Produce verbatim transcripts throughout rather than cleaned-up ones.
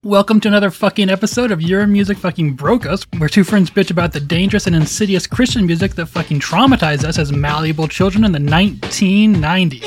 Welcome to another fucking episode of Your Music Fucking Broke Us, where two friends bitch about the dangerous and insidious Christian music that fucking traumatized us as malleable children in the nineteen nineties.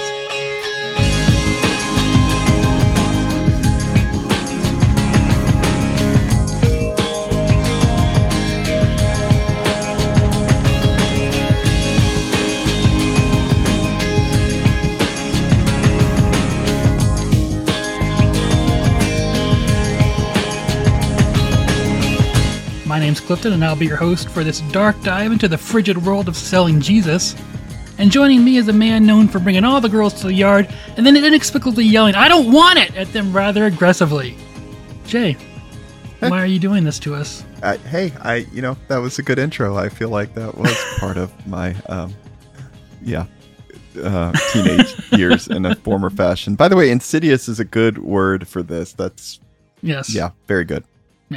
My name's Clifton, and I'll be your host for this dark dive into the frigid world of selling Jesus. And joining me is a man known for bringing all the girls to the yard and then inexplicably yelling, "I don't want it!" at them rather aggressively. Jay, why are you doing this to us? Uh, hey, I, you know, that was a good intro. I feel like that was part of my, um, yeah, uh, teenage years in a former fashion. By the way, insidious is a good word for this. That's, Yes. yeah, very good. Yeah.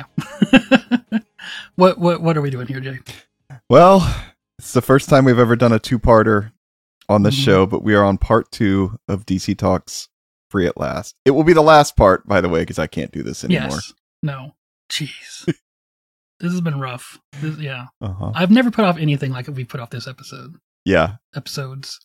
What what what are we doing here, Jay? Well, it's the first time we've ever done a two-parter on this Mhm. show, but we are on part two of D C Talks Free at Last. It will be the last part, by the way, because I can't do this anymore. Yes. No. Jeez. This has been rough. This, yeah. Uh-huh. I've never put off anything like we put off this episode. Yeah. Episodes.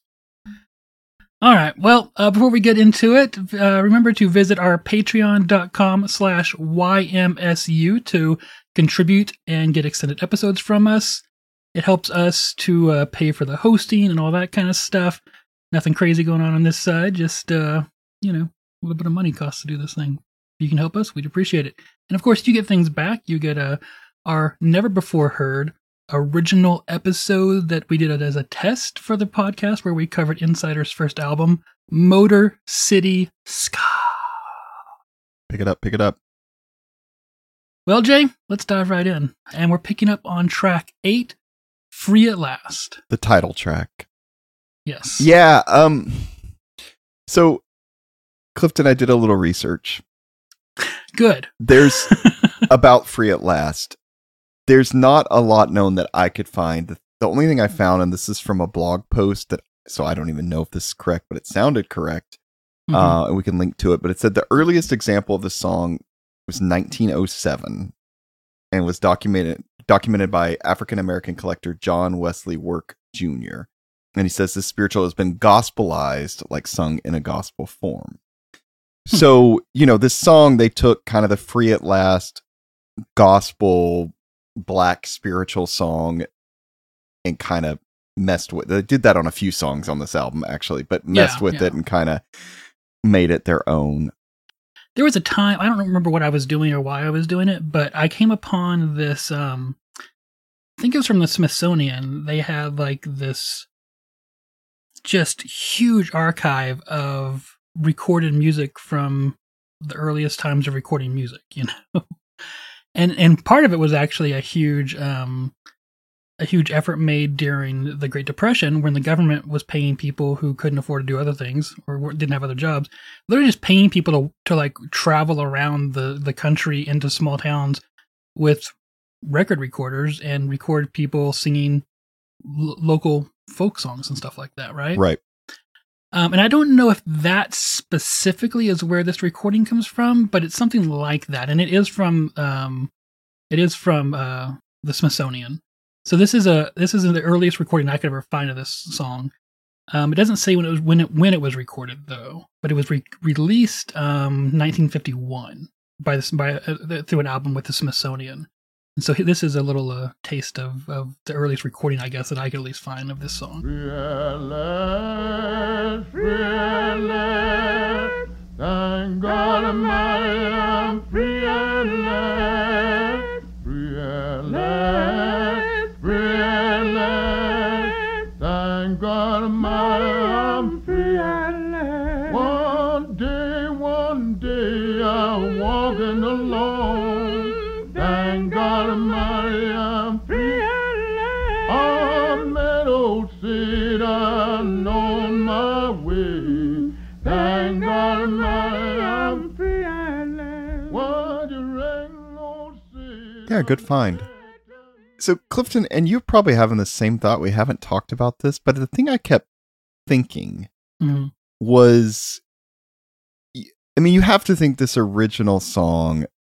All right. Well, uh, before we get into it, uh, remember to visit our patreon.com slash YMSU to contribute and get extended episodes from us. It helps us to uh, pay for the hosting and all that kind of stuff. Nothing crazy going on on this side. Just, uh, you know, a little bit of money costs to do this thing. If you can help us, we'd appreciate it. And of course, you get things back. You get uh, our never before heard original episode that we did it as a test for the podcast where we covered Insider's first album, Motor City Ska. Pick it up, pick it up. Well, Jay, let's dive right in. And we're picking up on track eight, Free at Last. The title track. Yes. Yeah, um, so, Clifton, I did a little research. Good. There's, about Free at Last, there's not a lot known that I could find. The only thing I found, and this is from a blog post, that so I don't even know if this is correct, but it sounded correct, Mhm. uh, and we can link to it, but it said the earliest example of the song was nineteen oh seven, and was documented documented by African-American collector John Wesley Work Junior And he says this spiritual has been gospelized, like sung in a gospel form. Hmm. So, you know, this song, they took kind of the Free at Last gospel black spiritual song and kind of messed with, they did that on a few songs on this album, actually, but messed Yeah, with yeah. it and kind of made it their own. There was a time, I don't remember what I was doing or why I was doing it, but I came upon this, um, I think it was from the Smithsonian. They had like this just huge archive of recorded music from the earliest times of recording music, you know? And and part of it was actually a huge um, a huge effort made during the Great Depression when the government was paying people who couldn't afford to do other things or weren't- didn't have other jobs. Literally just paying people to, to like travel around the, the country into small towns with record recorders and record people singing l- local folk songs and stuff like that, right? Right. Um, and I don't know if that specifically is where this recording comes from, but it's something like that, and it is from um, it is from uh, the Smithsonian. So this is a this is the earliest recording I could ever find of this song. Um, it doesn't say when it was when it when it was recorded though, but it was re- released um, nineteen fifty-one by this by uh, through an album with the Smithsonian. And so this is a little uh, taste of, of the earliest recording, I guess, that I could at least find of this song. Fearless, fearless, thank God Almighty, I'm free and led. Fearless, fearless, thank God Almighty, I'm free and led. One day, one day, I'm walking alone. Thank God Almighty, I'm free and led. I'm an old seed, I'm on my way. Thank God Almighty, I'm free and led. What you ring, old seed? Yeah, good find. So, Clifton, and you're probably having the same thought. We haven't talked about this, but the thing I kept thinking Mhm. was, I mean, you have to think this original song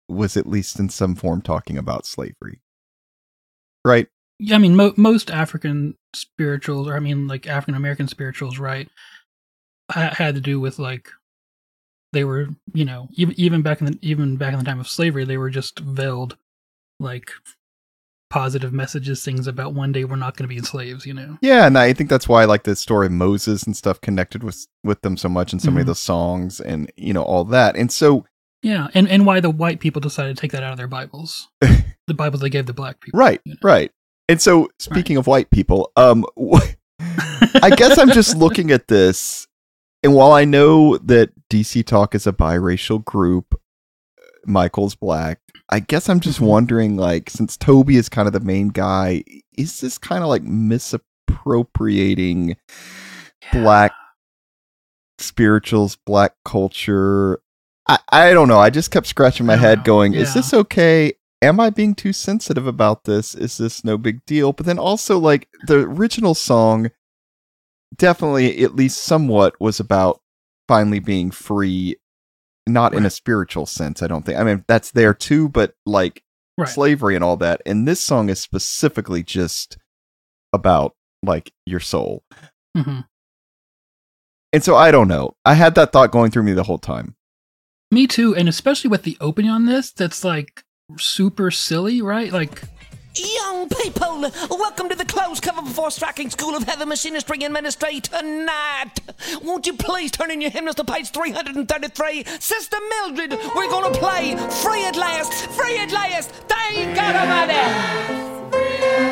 was at least in some form talking about slavery. Right? Yeah, I mean, mo- most African spirituals, or I mean, like African American spirituals, right, ha- had to do with like they were, you know, even even back in the even back in the time of slavery, they were just veiled like positive messages, things about one day we're not going to be slaves, you know. Yeah, and I think that's why like the story of Moses and stuff connected with with them so much, and so many of Mhm. those songs, and you know all that, and so Yeah, and and why the white people decided to take that out of their Bibles, the Bibles they gave the black people, right, you know? right. And so, speaking of white people, um, I guess I'm just looking at this, and while I know that D C Talk is a biracial group, Michael's black, I guess I'm just Mhm. wondering, like, since Toby is kind of the main guy, is this kind of like misappropriating Yeah. black spirituals, black culture? I, I don't know. I just kept scratching my I don't head know. going, is Yeah. this okay? Am I being too sensitive about this? Is this no big deal? But then also, like, the original song definitely, at least somewhat, was about finally being free, not in a Right. spiritual sense, I don't think. I mean, that's there too, but like Right. slavery and all that. And this song is specifically just about like your soul. hmm And so I don't know. I had that thought going through me the whole time. Me too, and especially with the opening on this, that's like super silly, right? Like, Young people, welcome to the closed cover before striking School of Heather Machinistry and Ministry tonight. Won't you please turn in your hymnals to page three hundred thirty-three? Sister Mildred, we're gonna play Free at Last, Free at Last, thank God Almighty.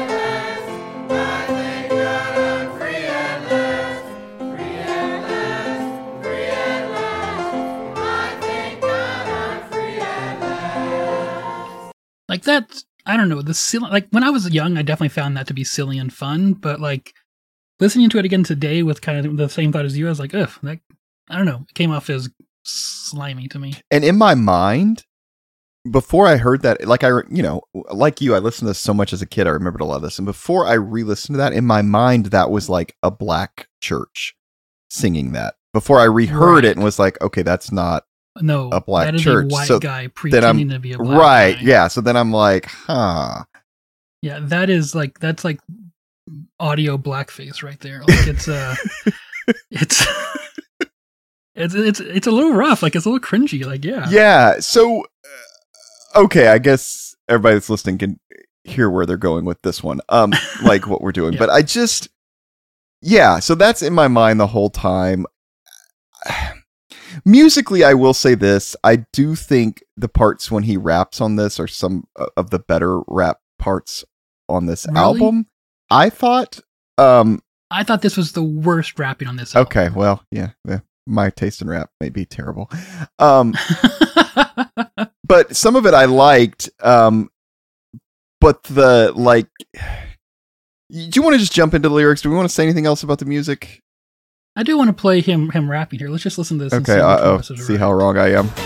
like that's I don't know the silly. Like when I was young, I definitely found that to be silly and fun. But like listening to it again today with kind of the same thought as you, I was like, ugh, that I don't know, it came off as slimy to me. And in my mind, before I heard that, like I, re- you know, like you, I listened to this so much as a kid. I remembered a lot of this. And before I re-listened to that, in my mind, that was like a black church singing that. Before I reheard Right. it and was like, okay, that's not No, a black that is church. a white So guy then pretending I'm to be a black right. guy. Yeah. So then I'm like, huh. Yeah, that is like that's like audio blackface right there. Like it's uh it's it's it's it's a little rough. Like it's a little cringy. Like yeah, Yeah. So, uh, okay, I guess everybody that's listening can hear where they're going with this one. Um, like what we're doing, Yeah. but I just, yeah. So that's in my mind the whole time. Musically, I will say this: I do think the parts when he raps on this are some of the better rap parts on this Really? album. I thought. Um, I thought this was the worst rapping on this. Album. okay, well, yeah, yeah, my taste in rap may be terrible. Um. But some of it I liked. Um, but the like, do you want to just jump into the lyrics? Do we want to say anything else about the music? I do want to play him him rapping here. Let's just listen to this. and Okay, see which uh one oh, of us is see right. how wrong I am.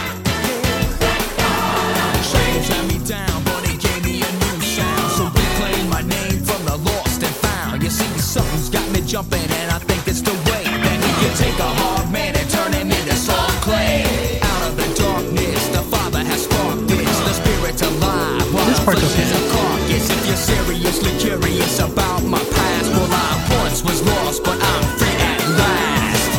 Shut me down, but he gave me a new sound. So reclaim my name from the lost and found. You see, something's got me jumping, and I think it's the way that he can take a hard man and turn him into soft clay. Out of the darkness, the Father has sparked this. The Spirit's alive. While This part's flesh is okay. a carcass. If you're seriously curious about my past, well, I once was lost, but I'm free at last.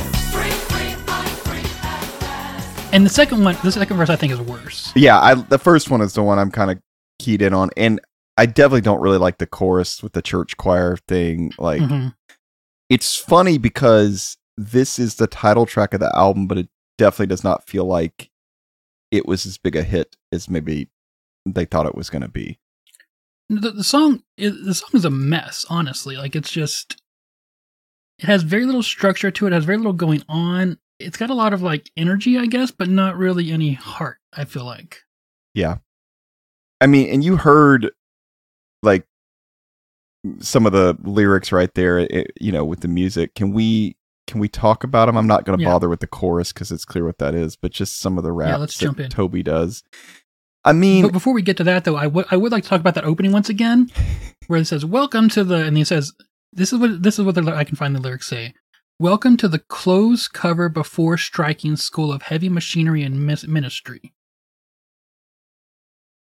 And the second one, the second verse, I think is worse. Yeah, I the first one is the one I'm kind of keyed in on, and I definitely don't really like the chorus with the church choir thing. Like, Mhm. it's funny because this is the title track of the album, but it definitely does not feel like it was as big a hit as maybe they thought it was going to be. The, the song is the song is a mess. Honestly, like it's just it has very little structure to it. It has very little going on. It's got a lot of like energy, I guess, but not really any heart. I feel like. Yeah. I mean, and you heard like some of the lyrics right there, it, you know, with the music. Can we can we talk about them? I'm not going to Yeah. bother with the chorus because it's clear what that is, but just some of the raps let's that jump in. Toby does. I mean, But before we get to that, though, I would I would like to talk about that opening once again, where it says "Welcome to the," and he says, "This is what this is what the, I can find the lyrics say." Welcome to the closed cover before striking School of Heavy Machinery and Mis- Ministry.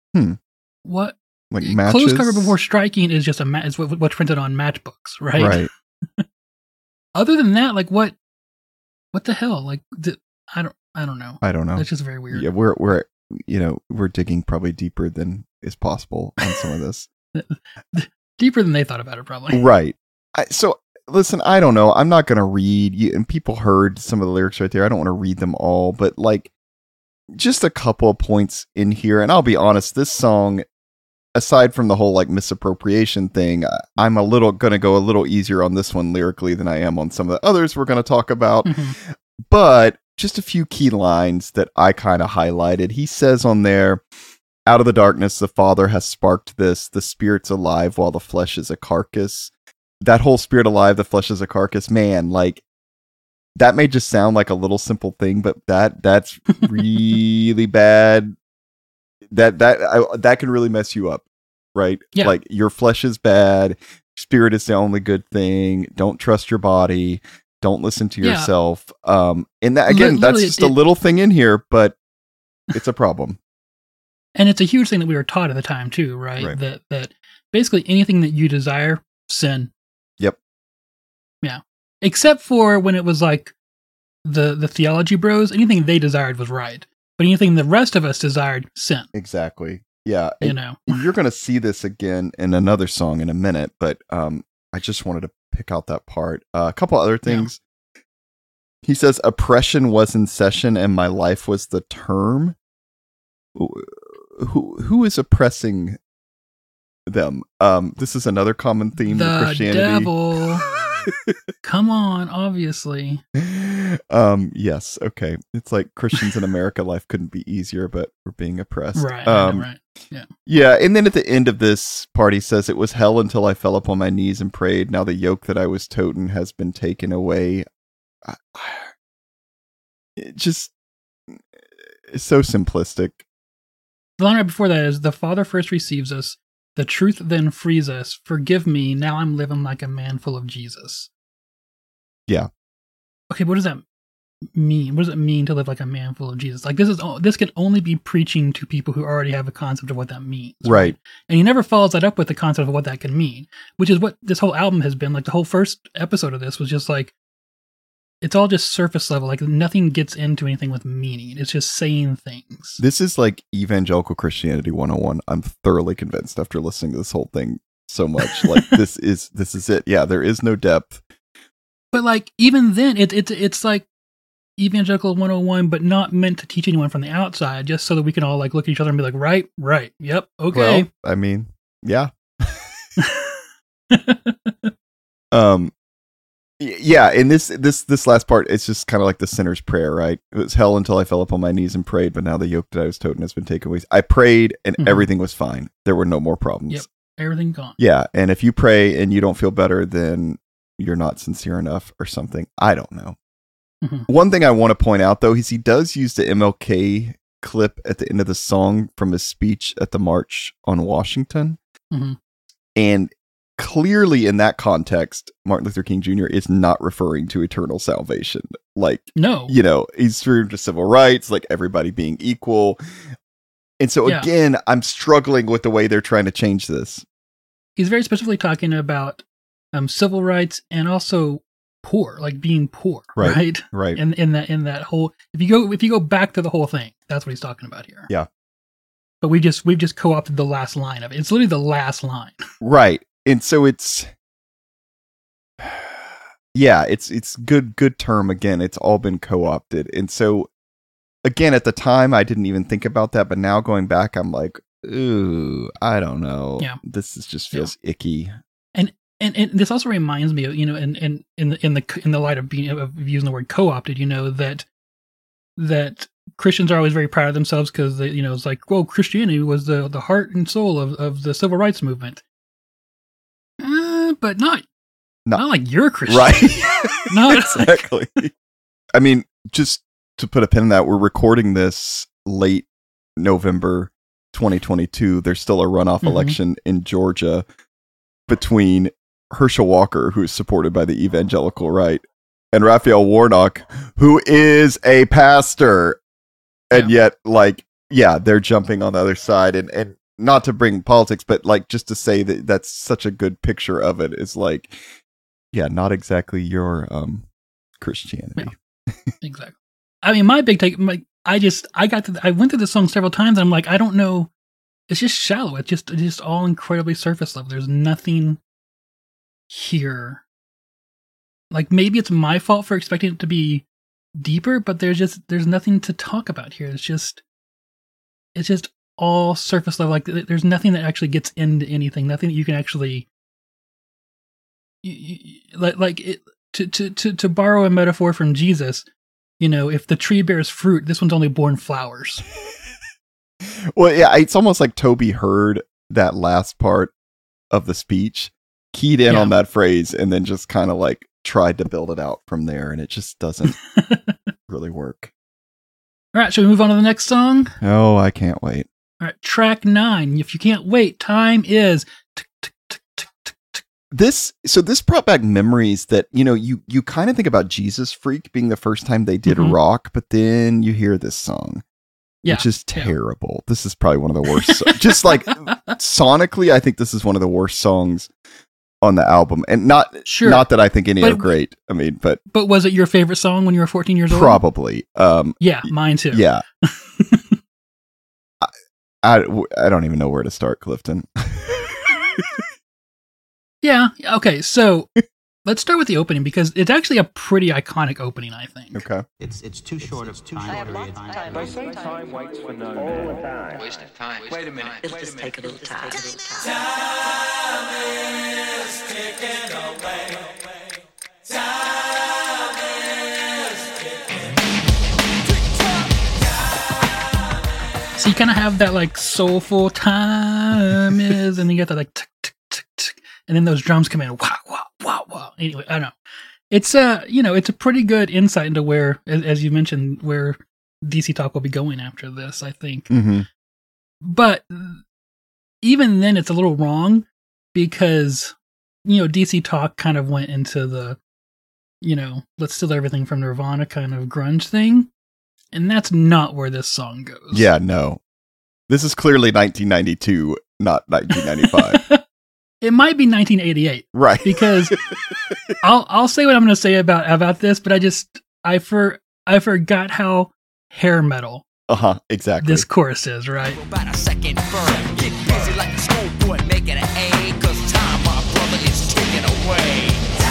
Hmm. What? Like matches? Closed cover before striking is just a ma- is what, what's printed on matchbooks, right? Right. Other than that, like what? What the hell? Like th- I don't. I don't know. I don't know. That's just very weird. Yeah, we're we're you know we're digging probably deeper than is possible on some of this. Deeper than they thought about it, probably. Right. I, so listen, I don't know. I'm not going to read you, and people heard some of the lyrics right there. I don't want to read them all, but like just a couple of points in here. And I'll be honest, this song, aside from the whole like misappropriation thing, I'm a little going to go a little easier on this one lyrically than I am on some of the others we're going to talk about. Mm-hmm. But just a few key lines that I kind of highlighted. He says on there, out of the darkness, the Father has sparked this. The Spirit's alive while the flesh is a carcass. That whole spirit alive, the flesh is a carcass. Man, like that may just sound like a little simple thing, but that that's really bad. That that I, that can really mess you up, right? Yeah. Like your flesh is bad. Spirit is the only good thing. Don't trust your body. Don't listen to Yeah. yourself. Um, and that again, Li- that's literally, just it- a little thing in here, but it's a problem. And it's a huge thing that we were taught at the time too, right? Right. That that basically anything that you desire, sin. Yep. Yeah. Except for when it was like the the theology bros, anything they desired was right. But anything the rest of us desired, sin. Exactly. Yeah. You And know. you're going to see this again in another song in a minute, but um, I just wanted to pick out that part. Uh, a couple other things. He says, oppression was in session and my life was the term. Who who is oppressing them? Um, this is another common theme The with Christianity. devil. Come on, obviously. um, yes, okay. It's like Christians in America, life couldn't be easier, but we're being oppressed. Right, I Um, know, right. Yeah. Yeah, and then at the end of this part, he says, it was hell until I fell upon my knees and prayed. Now the yoke that I was toting has been taken away. I, it just, it's so simplistic. The line right before that is, the Father first receives us, the truth then frees us. Forgive me, now I'm living like a man full of Jesus. Yeah. Okay, what does that mean? What does it mean to live like a man full of Jesus? Like this is this can only be preaching to people who already have a concept of what that means. Right. And he never follows that up with the concept of what that can mean, which is what this whole album has been. Like the whole first episode of this was just like, it's all just surface level. Like nothing gets into anything with meaning. It's just saying things. This is like evangelical Christianity one oh one. I'm thoroughly convinced after listening to this whole thing so much. Like this is, this is it. Yeah, there is no depth. But like even then, it, it it's like evangelical one oh one, but not meant to teach anyone from the outside, just so that we can all like look at each other and be like, right, right, yep, okay. Well, I mean, yeah. um, y- yeah. And this, this, this last part, it's just kind of like the sinner's prayer, right? It was hell until I fell upon my knees and prayed, but now the yoke that I was toting has been taken away. I prayed and Mhm. everything was fine. There were no more problems. Yep. Everything gone. Yeah. And if you pray and you don't feel better, then you're not sincere enough or something. I don't know. Mhm. One thing I want to point out though, is he does use the M L K clip at the end of the song from his speech at the March on Washington. Mhm. And clearly in that context, Martin Luther King Junior is not referring to eternal salvation. Like, No. you know, he's referring to civil rights, like everybody being equal. And so Yeah. again, I'm struggling with the way they're trying to change this. He's very specifically talking about um, civil rights and also poor, like being poor, Right. right? Right. And in that in that whole, if you go if you go back to the whole thing, that's what he's talking about here. Yeah. But we just we've just co-opted the last line of it. It's literally the last line. Right. And so it's, yeah, it's, it's good, good term. Again, it's all been co-opted. And so again, at the time I didn't even think about that, but now going back, I'm like, ooh, I don't know. Yeah. This is just feels icky. And, and this also reminds me of, you know, in, in, in the in the in the light of being of using the word co-opted, you know, that that Christians are always very proud of themselves because they, you know, it's like, well, Christianity was the, the heart and soul of, of the civil rights movement. Uh, but not, Not- not like you're a Christian. Right. Not Exactly. I mean, just to put a pin in that, we're recording this late November twenty twenty-two. There's still a runoff Mhm. election in Georgia between Herschel Walker, who's supported by the evangelical right, and Raphael Warnock, who is a pastor. And yet, like, yeah, they're jumping on the other side. And, and not to bring politics, but like just to say that that's such a good picture of it is like, yeah, not exactly your um Christianity. Yeah, exactly. I mean, my big take, like, I just, I got to, I went through this song several times and I'm like, I don't know. It's just shallow. It's just, it's just all incredibly surface level. There's nothing here. Like, maybe it's my fault for expecting it to be deeper, but there's just, there's nothing to talk about here. It's just, it's just all surface level. Like, there's nothing that actually gets into anything. Nothing that you can actually, you, you, like, like it, to, to, to, to borrow a metaphor from Jesus, you know, if the tree bears fruit, this one's only borne flowers. Well, yeah, it's almost like Toby heard that last part of the speech, keyed in Yeah. on that phrase, and then just kind of like tried to build it out from there, and it just doesn't really work. All right, shall we move on to the next song? Oh, I can't wait. All right, track nine. If you can't wait, time is. tick, tick, tick, tick, tick, tick. This so this brought back memories that, you know, you you kind of think about Jesus Freak being the first time they did Mhm. rock, but then you hear this song, Yeah, which is yeah. terrible. This is probably one of the worst. so- just like sonically, I think this is one of the worst songs on the album, and not Sure. not that I think any But- are great. I mean, but But was it your favorite song when you were fourteen years old? probably, um, Yeah, mine too. yeah. I, I I don't even know where to start, Clifton. Yeah. Okay. So let's start with the opening because it's actually a pretty iconic opening, I think. Okay. It's it's too short of time. I have lots of time. They say time waits for no man. Waste of time. Wait a minute. It'll just take a little time. So you kind of have that like soulful time is, and then you got that like tick, tick, tick, tick, and then those drums come in. Wow, wow, wow, wow. Anyway, I don't know. It's a, you know, it's a pretty good insight into where, as, as you mentioned, where D C Talk will be going after this, I think. Mm-hmm. But even then, it's a little wrong because, you know, D C Talk kind of went into the, you know, let's steal everything from Nirvana kind of grunge thing. And that's not where this song goes. Yeah, no. This is clearly nineteen ninety-two, not nineteen ninety-five. It might be nineteen eighty-eight Right. because I'll I'll say what I'm going to say about about this, but I just I for I forgot how hair metal Uh-huh, exactly. this chorus is, right? About a second firm. Get busy like a schoolboy, make it an A. Cause time, my brother, is ticking away.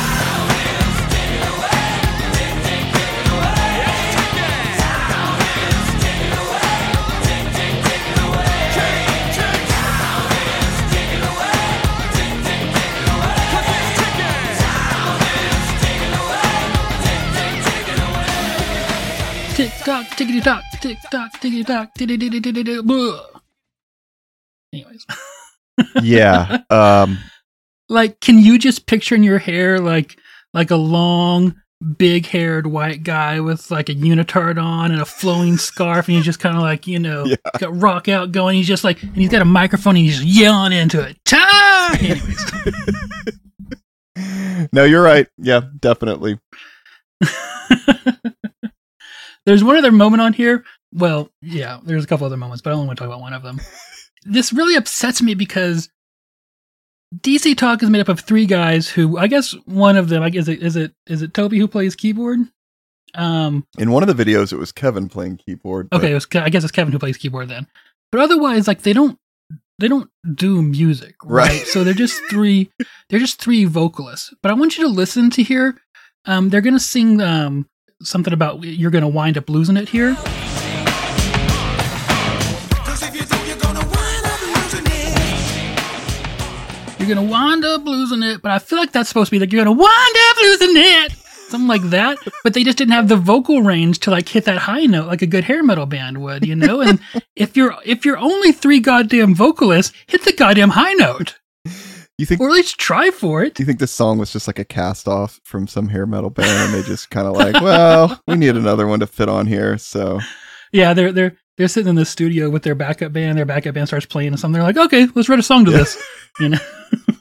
Tick tock, tickety tock, tick tock, tickety tock, tickety tickety tickety blah. Anyways, yeah. Um like, can you just picture in your hair like like a long, big-haired white guy with like a unitard on and a flowing scarf, and he's just kind of like, you know, Yeah. got rock out going. He's just like, and he's got a microphone, and he's just yelling into it. Time. Anyways. No, you're right. Yeah, definitely. There's one other moment on here. Well, yeah, there's a couple other moments, but I only want to talk about one of them. This really upsets me because D C Talk is made up of three guys who, I guess one of them, I guess, is it, is it, is it Toby who plays keyboard? Um, In one of the videos, it was Kevin playing keyboard. but- okay, it was, I guess it's Kevin who plays keyboard then. But otherwise, like, they don't, they don't do music, right? Right. So they're just three, they're just three vocalists. But I want you to listen to here. Um, they're gonna sing um something about you're gonna wind up losing it here. You're gonna wind up losing it, but I feel like that's supposed to be like you're gonna wind up losing it, something like that. But they just didn't have the vocal range to like hit that high note like a good hair metal band would, you know. And if you're if you're only three goddamn vocalists, hit the goddamn high note, You think or at least try for it. do you think this song was just like a cast off from some hair metal band and they just kind of like, well, we need another one to fit on here, so Yeah, they're they're they're sitting in the studio with their backup band. Their backup band starts playing and something. They're like, okay, let's write a song to this. You know.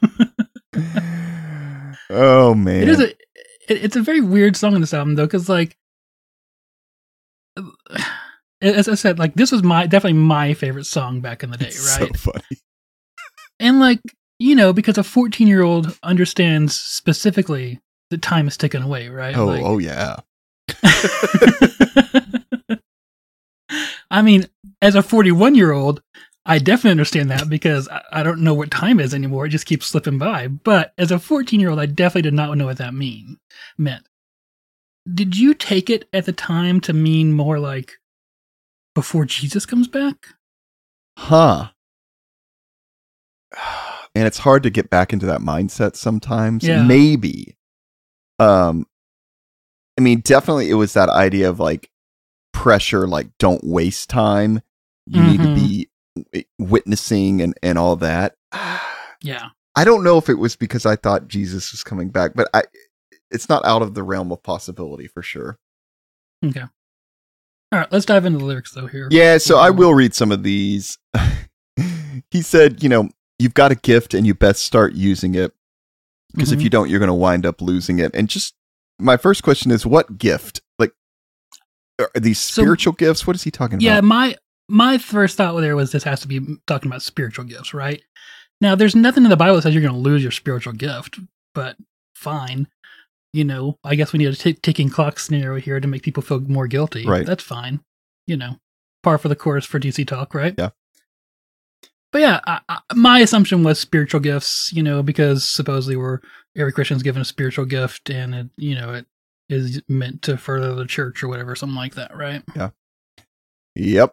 Oh man. It is a, it, it's a very weird song on this album though, because like, as I said, like this was my definitely my favorite song back in the day, It's right? so funny. And like, you know, because a fourteen year old understands specifically that time is ticking away, right? Oh, Like- oh yeah. I mean, as a forty-one year old, I definitely understand that because I, I don't know what time is anymore. It just keeps slipping by. But as a fourteen year old, I definitely did not know what that mean meant. Did you take it at the time to mean more like before Jesus comes back? Huh. And it's hard to get back into that mindset sometimes. Yeah. Maybe. Um I mean, definitely it was that idea of like pressure, like don't waste time. You need to Mhm. be w- witnessing and, and all that. Yeah. I don't know if it was because I thought Jesus was coming back, but I it's not out of the realm of possibility for sure. Okay. All right, let's dive into the lyrics though here. Yeah, so I will read some of these. He said, you know, you've got a gift and you best start using it because if Mhm. you don't, you're going to wind up losing it. And just my first question is, what gift? Like, are these So- spiritual gifts? What is he talking Yeah, about? my my first thought there was this has to be talking about spiritual gifts, right? Now, there's nothing in the Bible that says you're going to lose your spiritual gift, but fine. You know, I guess we need a t- ticking clock scenario here to make people feel more guilty. Right. That's fine. You know, par for the course for D C Talk, right? Yeah. But yeah, I, I, my assumption was spiritual gifts, you know, because supposedly we're every Christian's given a spiritual gift and it, you know, it is meant to further the church or whatever, something like that, right? Yep.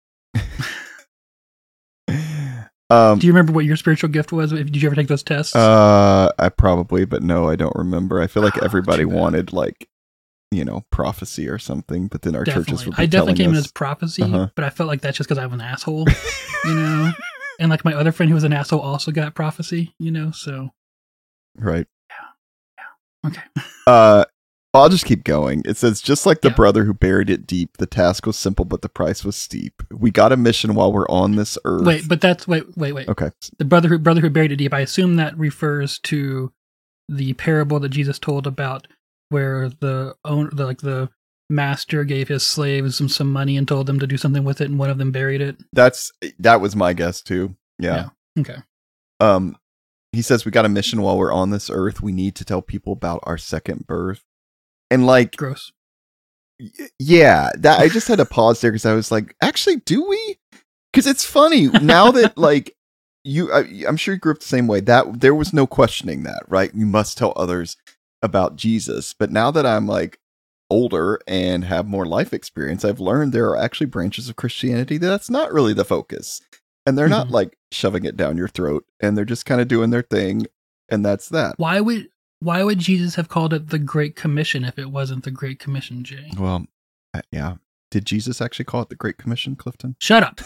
um, Do you remember what your spiritual gift was? Did you ever take those tests? uh, I probably, but no, I don't remember. I feel like Oh, everybody too bad. wanted like, you know, prophecy or something, but then our churches Definitely. would be I definitely telling came in us, as prophecy, Uh-huh. but I felt like that's just because I'm an asshole, you know? And like my other friend who was an asshole also got prophecy, you know? So, right. okay. Uh, I'll just keep going. It says, just like the Yeah. brother who buried it deep, the task was simple, but the price was steep. We got a mission while we're on this earth. Wait, but that's, wait, wait, wait. Okay. The brother who, brother who buried it deep, I assume that refers to the parable that Jesus told about where the own, the, like the master gave his slaves some, some money and told them to do something with it, and one of them buried it. That's, that was my guess too. Yeah. Okay. Um, he says, we got a mission while we're on this earth. We need to tell people about our second birth. And like, Gross. y- yeah, that I just had to pause there because I was like, actually, do we? Because it's funny now that like you, I, I'm sure you grew up the same way. That there was no questioning that, right? You must tell others about Jesus. But now that I'm like older and have more life experience, I've learned there are actually branches of Christianity that's not really the focus, and they're not Mhm. like shoving it down your throat, and they're just kind of doing their thing, and that's that. Why would, why would Jesus have called it the Great Commission if it wasn't the Great Commission, Jay? Well, uh, yeah. Did Jesus actually call it the Great Commission, Clifton? Shut up.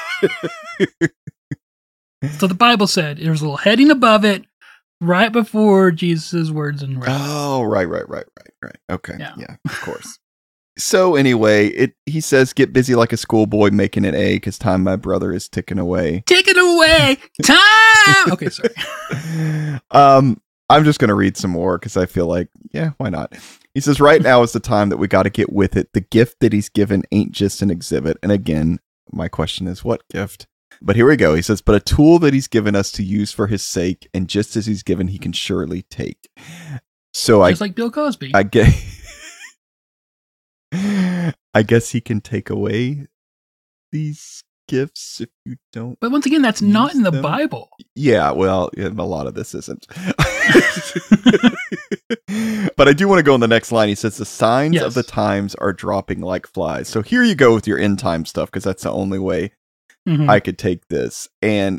So the Bible said there was a little heading above it right before Jesus' words and right. Oh, right, right, right, right, right. Okay, Yeah. yeah, of course. So anyway, it he says, get busy like a schoolboy making an A because time, my brother, is ticking away. Take it away. Time. Okay, sorry. um, I'm just gonna read some more because I feel like, yeah, why not? He says, right now is the time that we got to get with it. The gift that he's given ain't just an exhibit. And again, my question is, what gift? But here we go. He says, but a tool that he's given us to use for his sake, and just as he's given, he can surely take. So Just I, like Bill Cosby. I get. I guess he can take away these gifts if you don't. but once again, that's not use in the them. Bible. Yeah, well, yeah, a lot of this isn't. But I do want to go on the next line. He says, the signs Yes. of the times are dropping like flies. So here you go with your end time stuff, because that's the only way Mhm. I could take this. And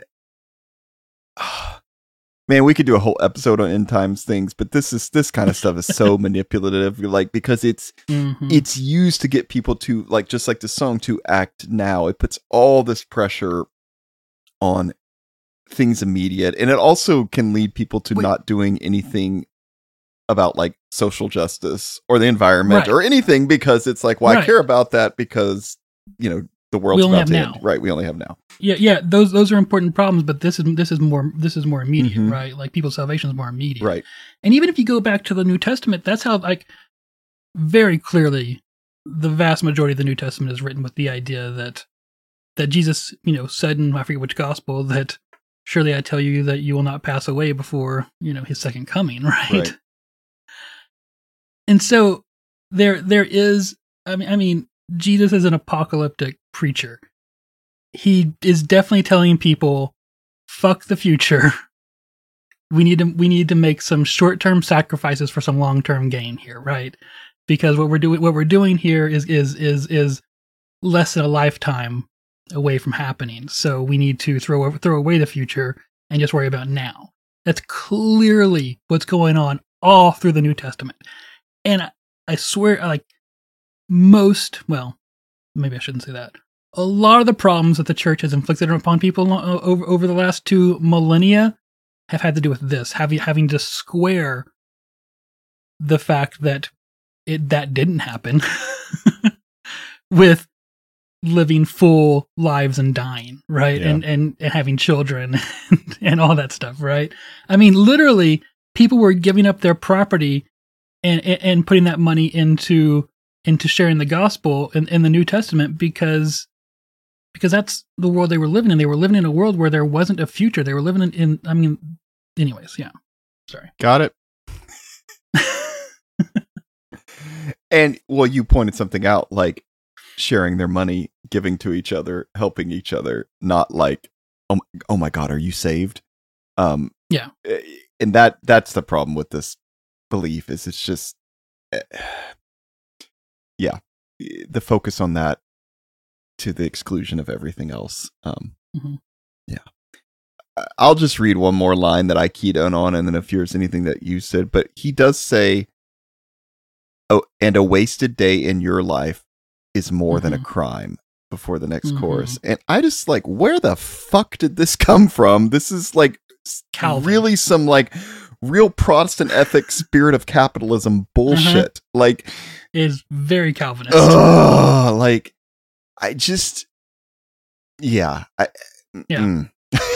man, we could do a whole episode on end times things, but this is this kind of stuff is so manipulative, like because it's Mhm. it's used to get people to, like, just like the song, to act now. It puts all this pressure on things immediate, and it also can lead people to Wait. not doing anything about like social justice or the environment Right. or anything, because it's like, well, I Right. care about that because, you know, the world's only about have to now. end. Right, we only have now. Yeah, yeah. Those those are important problems, but this is this is more this is more immediate, Mhm. right? Like people's salvation is more immediate, Right. And even if you go back to the New Testament, that's how like very clearly the vast majority of the New Testament is written with the idea that that Jesus, you know, said in I forget which gospel that surely I tell you that you will not pass away before, you know, his second coming, right? Right. And so there there is I mean I mean Jesus is an apocalyptic preacher. He is definitely telling people, fuck the future. We need to we need to make some short-term sacrifices for some long-term gain here, right? Because what we're doing what we're doing here is is is is less than a lifetime away from happening. So we need to throw throw away the future and just worry about now. That's clearly what's going on all through the New Testament. And I, I swear, like most, well, maybe I shouldn't say that. A lot of the problems that the church has inflicted upon people lo- over over the last two millennia have had to do with this, having having to square the fact that it that didn't happen with living full lives and dying, right? Yeah. And, and and having children and, and all that stuff, right? I mean, literally, people were giving up their property and and, and putting that money into into sharing the gospel in, in the New Testament because because that's the world they were living in. They were living in a world where there wasn't a future. They were living in, in I mean, anyways, yeah. Sorry. Got it. And, well, you pointed something out, like sharing their money, giving to each other, helping each other, not like, oh, my- oh my God, are you saved? Um, Yeah. And that that's the problem with this belief is it's just, eh, yeah, the focus on that to the exclusion of everything else. Um, Mhm. Yeah. I- I'll just read one more line that I keyed in on, and then if there's anything that you said, but he does say, oh, and a wasted day in your life is more than a Mhm. crime before the next Mhm. chorus. And I just like, where the fuck did this come from? This is like s- Calvin. really some like real Protestant ethic spirit of capitalism bullshit. Like, Is very Calvinist. ugh, like I just, yeah. I, Yeah. mm.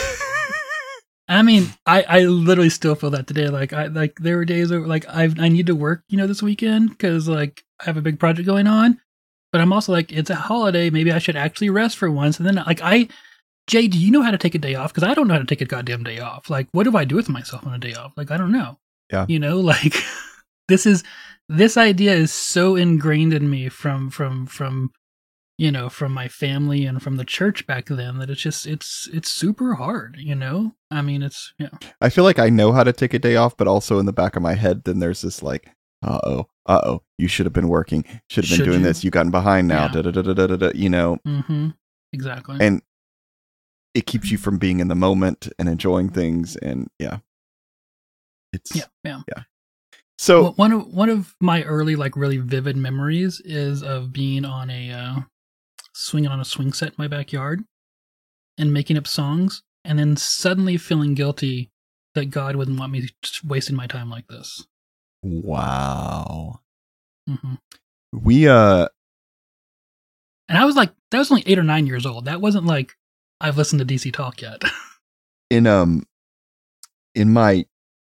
I mean, I, I literally still feel that today. Like I like there were days where like I I need to work, you know, this weekend because like I have a big project going on. But I'm also like, it's a holiday. Maybe I should actually rest for once. And then like I, Jay, do you know how to take a day off? Because I don't know how to take a goddamn day off. Like, what do I do with myself on a day off? Like, I don't know. Yeah. You know, like this is this idea is so ingrained in me from from from you know from my family and from the church back then that it's just it's it's super hard. You know, I mean, it's yeah. I feel like I know how to take a day off, but also in the back of my head, then there's this like, uh oh, uh oh, you should have been working, should have been Should doing you? this, you gotten behind now, Yeah. da da da da da da da, you know, Mm-hmm. Exactly. and it keeps you from being in the moment and enjoying things, and yeah, it's yeah, yeah. so Well, one of one of my early like really vivid memories is of being on a uh, swinging on a swing set in my backyard and making up songs, and then suddenly feeling guilty that God wouldn't want me just wasting my time like this. wow, hmm we uh And I was like, that was only eight or nine years old. That wasn't like I've listened to D C Talk yet. in um in my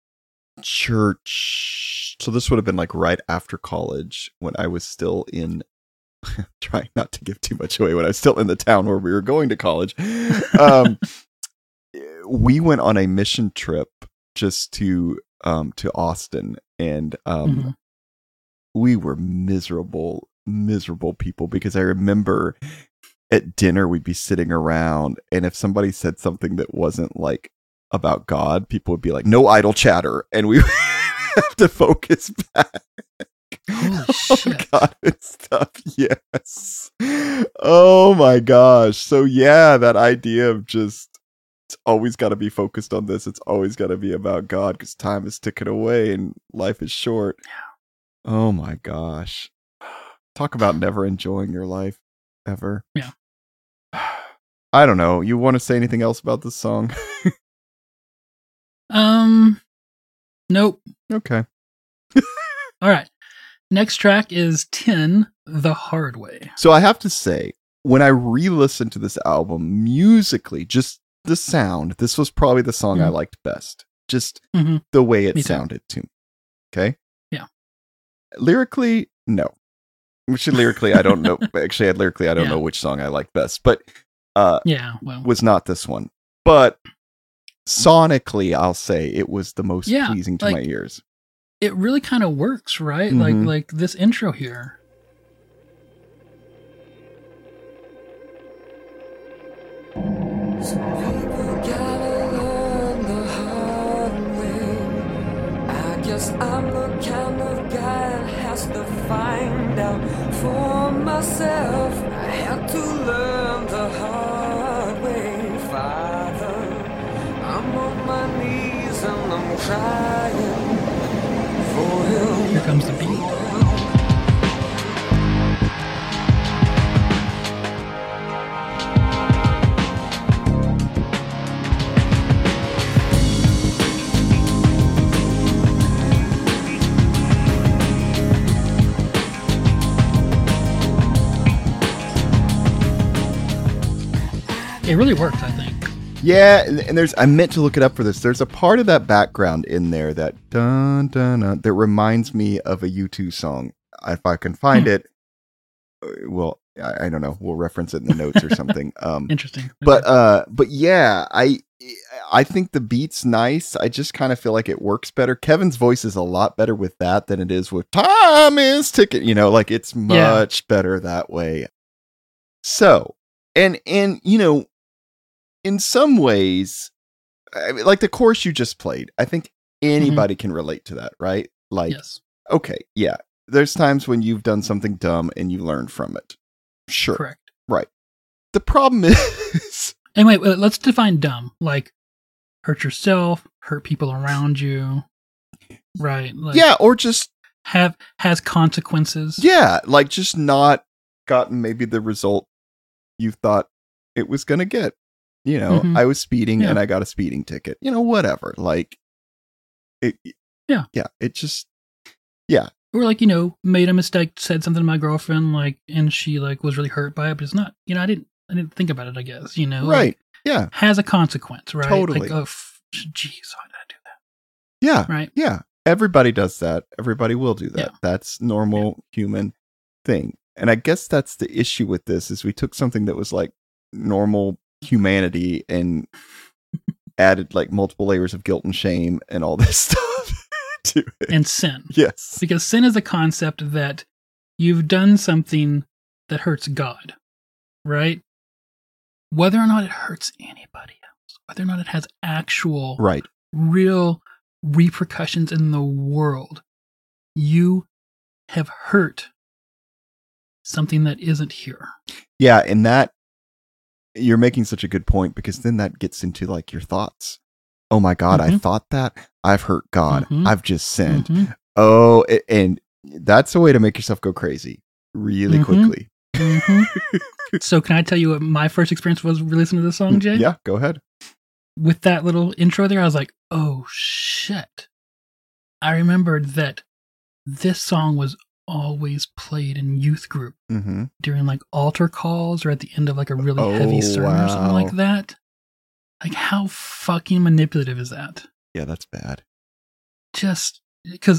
church, so this would have been like right after college when I was still in trying not to give too much away when I was still in the town where we were going to college. Um we went on a mission trip just to um to Austin, and um Mhm. we were miserable miserable people because I remember at dinner we'd be sitting around, and if somebody said something that wasn't like about God, people would be like, no idle chatter, and we would have to focus back. Holy Oh shit. God, it's stuff. Yes. Oh my gosh. So yeah, that idea of just it's always got to be focused on this. It's always got to be about God because time is ticking away and life is short. Yeah. Oh my gosh. Talk about never enjoying your life ever. Yeah. I don't know. You want to say anything else about this song? Um, nope. Okay. All right. Next track is ten, The Hard Way. So I have to say, when I re-listened to this album musically, just the sound, this was probably the song I Mhm. liked best. Just Mhm. the way it Me too. sounded to me. Okay? Yeah. Lyrically, no. which lyrically I don't know. Actually, lyrically I don't Yeah. know which song I like best, but uh, Yeah, well, was not this one. But sonically, I'll say it was the most Yeah, pleasing to like- my ears. it really kind of works, right? Like Mhm. like this intro here. I guess I'm the kind of guy that has to find out for myself. I had to learn the hard way, Father. I'm on my knees and I'm crying for him. Here comes the beat. It really works, I think. Yeah, and, and there's I meant to look it up for this. There's a part of that background in there that dun dun dun that reminds me of a U two song. If I can find Hmm. it, uh, well, I, I don't know. We'll reference it in the notes or something. Um, Interesting. but uh, but yeah, I I think the beat's nice. I just kind of feel like it works better. Kevin's voice is a lot better with that than it is with "Time is ticking." You know, like it's Yeah. much better that way. So, and and you know. In some ways, I mean, like the chorus you just played, I think anybody can relate to that, right? Like, yes, okay, yeah, there's times when you've done something dumb and you learn from it. Sure. correct. Right. The problem is, And wait, wait, let's define dumb. Like, hurt yourself, hurt people around you, right? Like, yeah, or just, have has consequences. yeah, like just not gotten maybe the result you thought it was going to get. You know, Mhm. I was speeding Yeah. and I got a speeding ticket. You know, whatever. Like, it, Yeah. yeah, it just, Or like, you know, made a mistake, said something to my girlfriend, like, and she like was really hurt by it, but it's not, you know, I didn't, I didn't think about it. I guess, you know, like, right. Yeah. has a consequence, right? Totally. Like, oh, f- geez, why did I do Yeah. that? Right? Yeah, everybody does that. Everybody will do that. Yeah. That's normal human thing. And I guess that's the issue with this is we took something that was like normal humanity and added like multiple layers of guilt and shame and all this stuff to it. And sin, Yes. because sin is a concept that you've done something that hurts God, right? Whether or not it hurts anybody else, whether or not it has actual, Right. real repercussions in the world, you have hurt something that isn't here. Yeah, and that you're making such a good point because then that gets into like your thoughts. Oh my God, I Mhm. thought that. I've hurt God. Mhm. I've just sinned. Mhm. Oh, a- and that's a way to make yourself go crazy really Mhm. quickly. Mhm. So can I tell you what my first experience was listening to this song, Jay? Yeah, go ahead. With that little intro there, I was like, oh shit. I remembered that this song was always played in youth group Mm-hmm. during like altar calls or at the end of like a really Oh, heavy sermon or something like wow. that. Like, how fucking manipulative is that? Yeah, that's bad. Just because,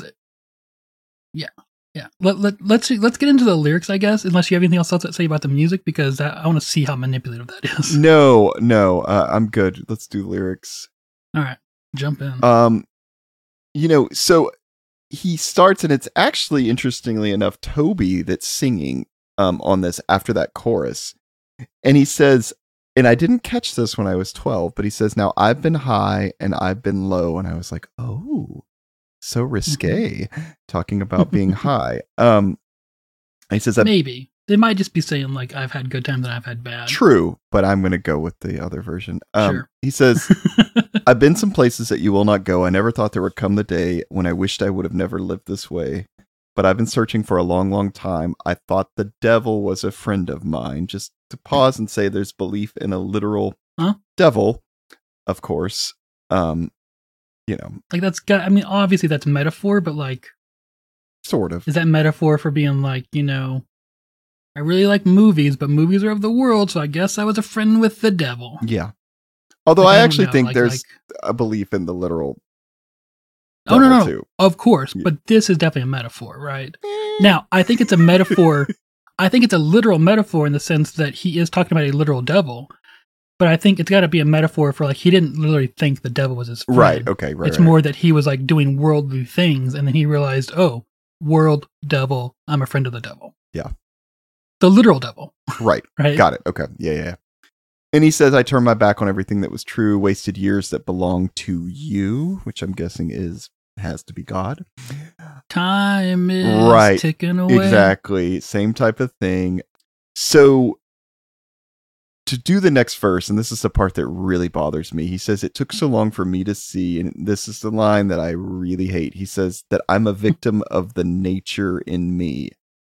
yeah, yeah. Let, let, let's let's get into the lyrics, I guess, unless you have anything else to say about the music, because that, I want to see how manipulative that is. No, no, uh, I'm good. Let's do lyrics. All right, jump in. Um, you know, so he starts, and it's actually interestingly enough Toby that's singing um on this after that chorus, and he says, and I didn't catch this when I was twelve, but he says, "Now I've been high and I've been low," and I was like, "Oh, so risque," talking about being high. Um, and he says, "I've Maybe. They might just be saying, like, I've had good times and I've had bad. True, but I'm going to go with the other version. Um, Sure. He says, I've been some places that you will not go. I never thought there would come the day when I wished I would have never lived this way. But I've been searching for a long, long time. I thought the devil was a friend of mine. Just to pause and say there's belief in a literal Huh? devil, of course. Um, you know, Like, that's got, I mean, obviously that's metaphor, but, like, sort of. is that metaphor for being, like, you know, I really like movies, but movies are of the world, so I guess I was a friend with the devil. Yeah. Although Like, I don't actually know, think like- there's like- a belief in the literal Oh, no, devil, no, too. of course, Yeah. but this is definitely a metaphor, right? Now, I think it's a metaphor I think it's a literal metaphor in the sense that he is talking about a literal devil. But I think it's got to be a metaphor for like he didn't literally think the devil was his friend. Right. Okay. Right. It's right. more that he was like doing worldly things, and then he realized, oh, world devil, I'm a friend of the devil. Yeah. The literal devil. Right. Right. Got it. Okay. Yeah, yeah. Yeah. And he says, I turned my back on everything that was true, wasted years that belonged to you, which I'm guessing is has to be God. Time is Right. ticking away. Exactly. Same type of thing. So to do the next verse, and this is the part that really bothers me, he says, it took so long for me to see, and this is the line that I really hate. He says that I'm a victim of the nature in me.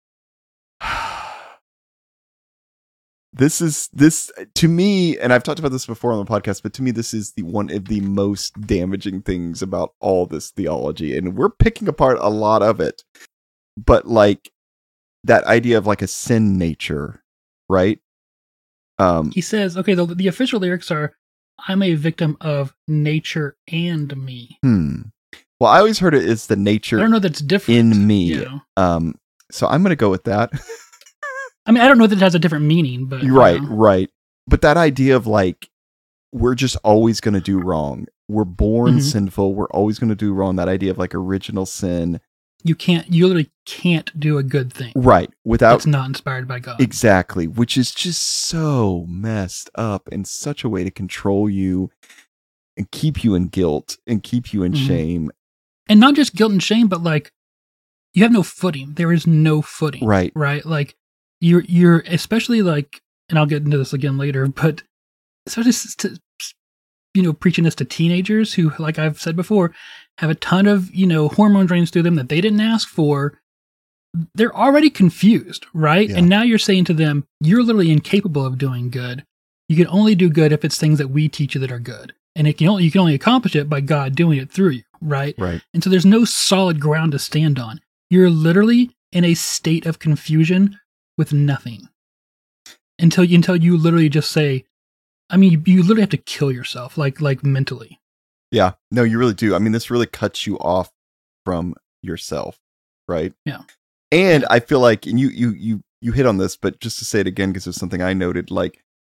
This is, this, to me, and I've talked about this before on the podcast, but to me, this is the one of the most damaging things about all this theology, and we're picking apart a lot of it. But like, that idea of like a sin nature, right? Um, He says, okay, the, the official lyrics are, I'm a victim of nature and me. hmm. Well, I always heard it is the I nature don't know that's different. in me. You know? Um, so I'm going to go with that. I mean, I don't know that it has a different meaning, but. you Right, know. right. But that idea of like, we're just always going to do wrong. We're born Mhm. sinful. We're always going to do wrong. That idea of like original sin. You can't, you literally can't do a good thing. Right. Without That's not inspired by God. exactly, which is just so messed up and such a way to control you and keep you in guilt and keep you in Mhm. shame. And not just guilt and shame, but like, you have no footing. There is no footing. Right. Right? Like, you're, you're, especially like, and I'll get into this again later, but especially s- to, you know, preaching this to teenagers who, like I've said before, have a ton of, you know, hormones running through them that they didn't ask for. They're already confused, right? Yeah. And now you're saying to them, you're literally incapable of doing good. You can only do good if it's things that we teach you that are good. And it can only, you can only accomplish it by God doing it through you, right? Right. And so there's no solid ground to stand on. You're literally in a state of confusion with nothing until you, until you literally just say, I mean, you, you literally have to kill yourself, like, like mentally. Yeah. No, you really do. I mean, this really cuts you off from yourself, right? Yeah. And I feel like, and you you you you hit on this, but just to say it again, because it's something I noted, like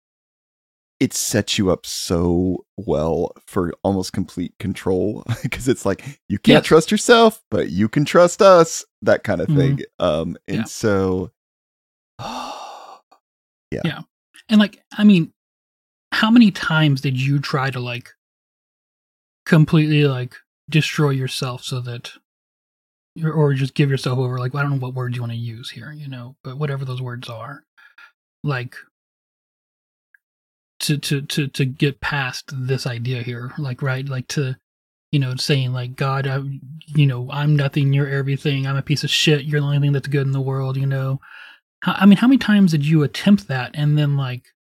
it sets you up so well for almost complete control, because it's like you can't Yes. trust yourself, but you can trust us, that kind of Mhm. thing. Um, and Yeah. so, Yeah. And like, I mean, how many times did you try to like completely like destroy yourself so that you're, or just give yourself over? Like, I don't know what word you want to use here, you know, but whatever those words are, like to, to, to, to get past this idea here, like, right. Like to, you know, saying like, God, I, you know, I'm nothing, you're everything. I'm a piece of shit. You're the only thing that's good in the world, you know? How, I mean, how many times did you attempt that? And then like,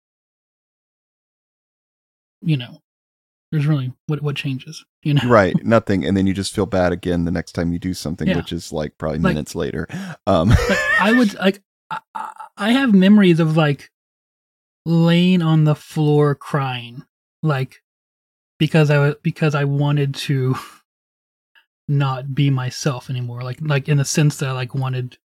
you know, there's really what what changes, you know? right, nothing, and then you just feel bad again the next time you do something, Yeah. which is like probably Like- minutes later. Um, Like, I would like, I, I- I have memories of like laying on the floor crying, like because I was because I wanted to not be myself anymore, like like in the sense that I like wanted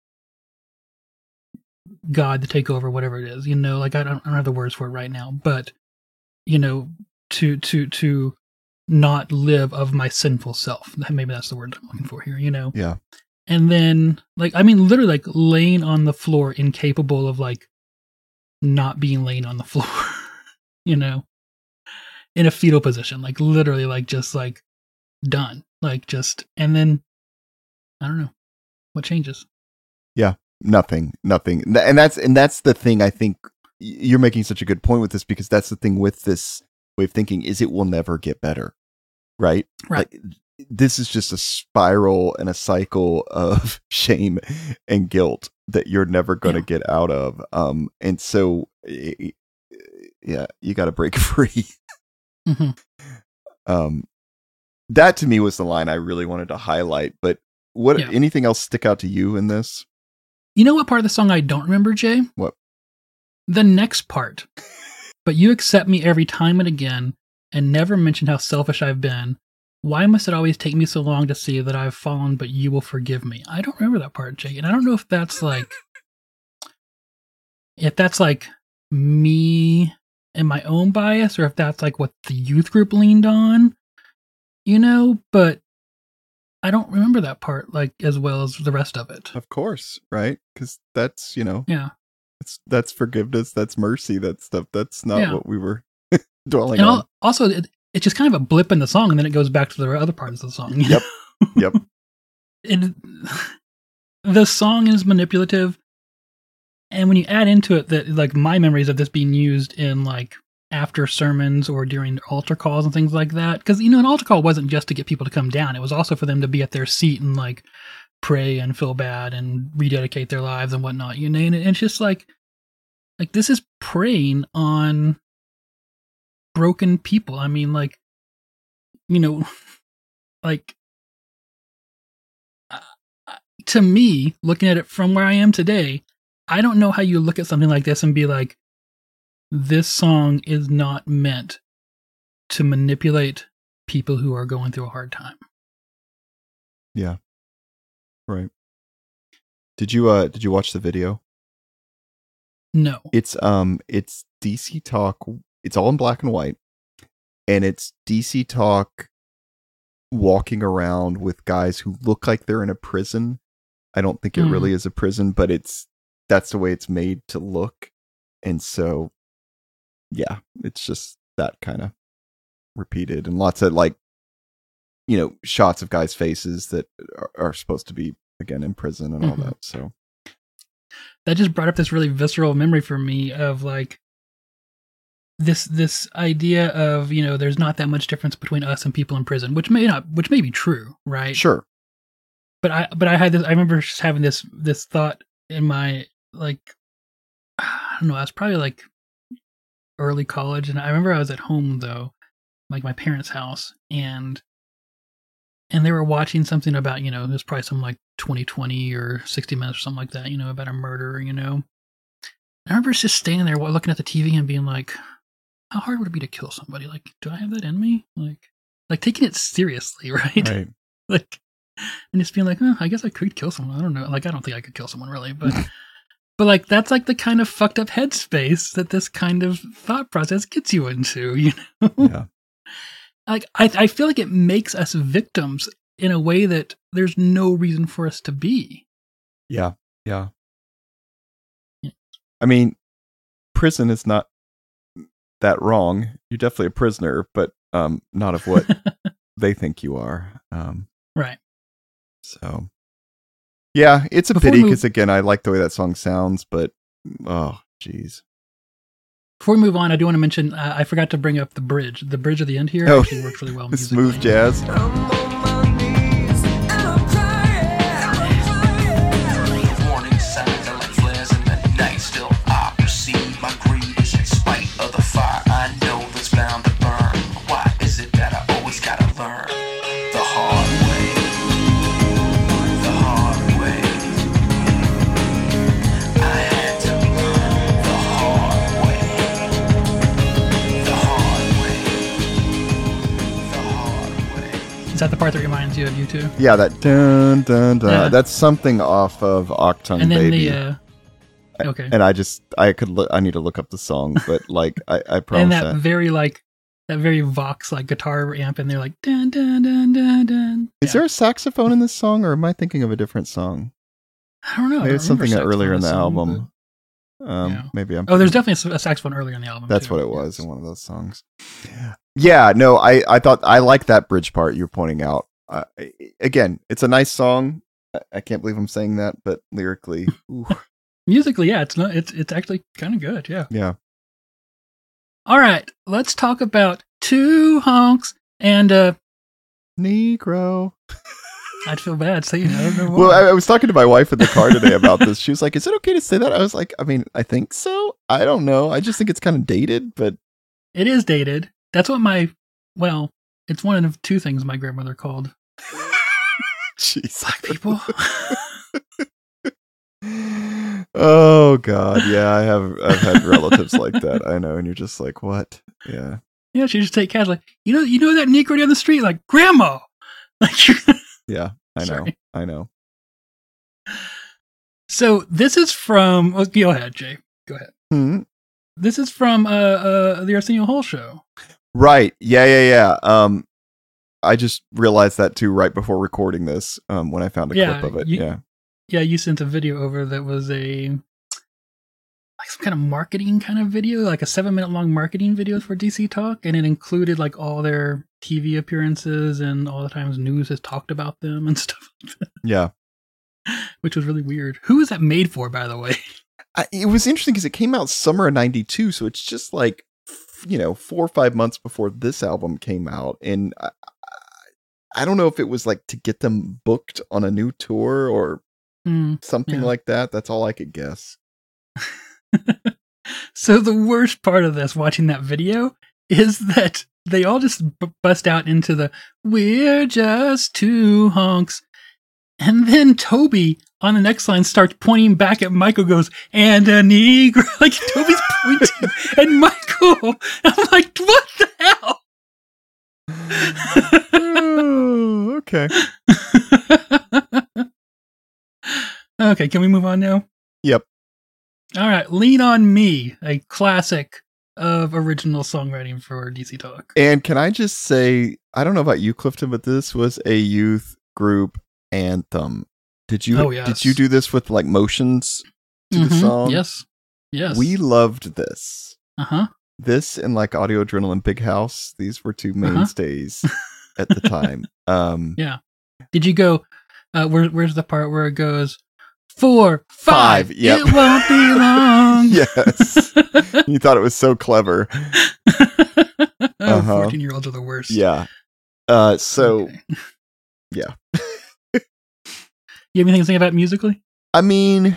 God to take over, whatever it is, you know. Like I don't, I don't have the words for it right now, but you know, to to to not live of my sinful self. Maybe that's the word I'm looking for here, you know. yeah, And then, like, I mean, literally, like, laying on the floor, incapable of, like, not being laying on the floor, you know, in a fetal position, like, literally, like, just, like, done. Like, just, and then, I don't know, what changes? nothing, nothing, N- and that's and that's the thing. I think y- you're making such a good point with this, because that's the thing with this way of thinking, is it will never get better, right? Right. Like, this is just a spiral and a cycle of shame and guilt that you're never going to Yeah. get out of. Um, and so, y- y- yeah, you got to break free. hmm Um, that to me was the line I really wanted to highlight. But what? Yeah. Anything else stick out to you in this? You know what part of the song I don't remember, Jay? What? The next part. But you accept me every time and again, and never mention how selfish I've been. Why must it always take me so long to see that I've fallen, but you will forgive me? I don't remember that part, Jay. And I don't know if that's like, if that's like me and my own bias, or if that's like what the youth group leaned on, you know, but I don't remember that part like as well as the rest of it. Of course, right? Because that's, you know, Yeah. it's, that's forgiveness, that's mercy, that stuff. That's not Yeah. what we were dwelling And on. al- also, it, it's just kind of a blip in the song, and then it goes back to the other parts of the song. you Yep. Yep. it, the song is manipulative, and when you add into it that like my memories of this being used in like after sermons or during altar calls and things like that, because you know an altar call wasn't just to get people to come down, it was also for them to be at their seat and like pray and feel bad and rededicate their lives and whatnot, you know. And it's just like like this is preying on broken people. I mean, like, you know, like to me, looking at it from where I am today, I don't know how you look at something like this and be like, this song is not meant to manipulate people who are going through a hard time. Yeah. Right. Did you uh did you watch the video? No. It's um it's D C Talk. It's all in black and white. And it's D C Talk walking around with guys who look like they're in a prison. I don't think it Mm. really is a prison, but it's that's the way it's made to look. And so yeah, it's just that kind of repeated, and lots of like, you know, shots of guys' faces that are, are supposed to be again in prison and all Mhm. that. So That just brought up this really visceral memory for me of like this this idea of, you know, there's not that much difference between us and people in prison, which may not which may be true, right? sure. But I but I had this I remember just having this this thought in my like I don't know, I was probably like early college, and I remember I was at home though, like my parents' house, and and they were watching something about, you know, there's probably some like twenty twenty or sixty minutes or something like that, you know, about a murder, you know. I remember just standing there looking at the T V and being like, how hard would it be to kill somebody? Like, do I have that in me? Like, like taking it seriously, right? Right. Like, and just being like, oh, I guess I could kill someone. I don't know. Like, I don't think I could kill someone really, but, but like, that's like the kind of fucked up headspace that this kind of thought process gets you into, you know? Yeah. Like, I, I feel like it makes us victims in a way that there's no reason for us to be. Yeah. Yeah. Yeah. I mean, prison is not that wrong. You're definitely a prisoner, but um, not of what they think you are. Um, Right. so, yeah, it's a Before we pity move- because again, I like the way that song sounds, but oh, geez. Before we move on, I do want to mention, uh, I forgot to bring up the bridge. The bridge at the end here Oh, actually works really well musically. Smooth jazz. I'm on my knees and I'm crying, I'm crying. Warning signs are like flares in the night. Still I perceive my grievance in spite of the fire I know that's bound to burn. Why is it that I always gotta learn the hard way? The hard way. I had to learn the hard way. The hard way. The hard way. Is that the part that reminds you of you two? Yeah, that dun dun dun. Yeah. That's something off of Octung And then Baby. the, uh, okay. And I just, I could, look, I need to look up the song, but like, I, I promise And that that. very like, that very Vox like guitar amp, and they're like, dun dun dun dun dun. Is Yeah. there a saxophone in this song, or am I thinking of a different song? I don't know. I Maybe don't it's something remember earlier in the saxophone song, album. Um, Yeah. Maybe I'm. but- Oh, there's definitely a saxophone earlier in the album. That's too. what it was in one of those songs. Yeah, no, I, I thought I like that bridge part you're pointing out. Uh, again, it's a nice song. I, I can't believe I'm saying that, but lyrically, ooh, Musically, yeah, it's not. It's it's actually kind of good. Yeah. yeah. All right, let's talk about Two Honks. And uh, Negro. I'd feel bad saying it. I don't know why. Well, I, I was talking to my wife in the car today about this. She was like, "Is it okay to say that?" I was like, "I mean, I think so. I don't know. I just think it's kind of dated, but It is dated. That's what my, well, it's one of two things my grandmother called jeez, black people. Oh God, yeah, I have. I've had relatives like that. I know, and you're just like, what? Yeah, Yeah, she just take cash like, you know, you know that Negro down the street, like grandma. Like, yeah. I know. Sorry. I know. so this is from. Well, go ahead, Jay. Go ahead. Hmm. This is from uh, uh, the Arsenio Hall show. Right. Yeah, yeah, yeah. Um, I just realized that too right before recording this. Um, when I found a Yeah, clip of it. you- yeah. Yeah, you sent a video over that was a like some kind of marketing kind of video, like a seven minute long marketing video for D C Talk, and it included like all their T V appearances and all the times news has talked about them and stuff, Yeah. which was really weird. Who is that made for, by the way? I, it was interesting because it came out summer of ninety-two, so it's just like, f- you know, four or five months before this album came out. And I, I don't know if it was like to get them booked on a new tour or Hmm. something Yeah. like that. That's all I could guess. So the worst part of this, watching that video, is that they all just b- bust out into the "We're just two honks," and then Toby on the next line starts pointing back at Michael, goes, "And a Negro," like Toby's pointing at Michael. I'm like, what the hell? Oh, okay. Okay, can we move on now? Yep. All right, "Lean on Me," a classic of original songwriting for D C Talk. And can I just say, I don't know about you, Clifton, but this was a youth group anthem. Did you? Oh, yes. Did you do this with like motions to the Mhm, song? Yes. Yes. We loved this. Uh huh. This and like Audio Adrenaline Big House. These were two Uh-huh. mainstays at the time. Um, Yeah. Did you go? Uh, where, where's the part where it goes? Four, five. Five, yep. It won't be long. Yes. You thought it was so clever. oh, Uh-huh. fourteen-year-olds are the worst. Yeah. Uh, so, Okay. yeah. You have anything to say about it musically? I mean,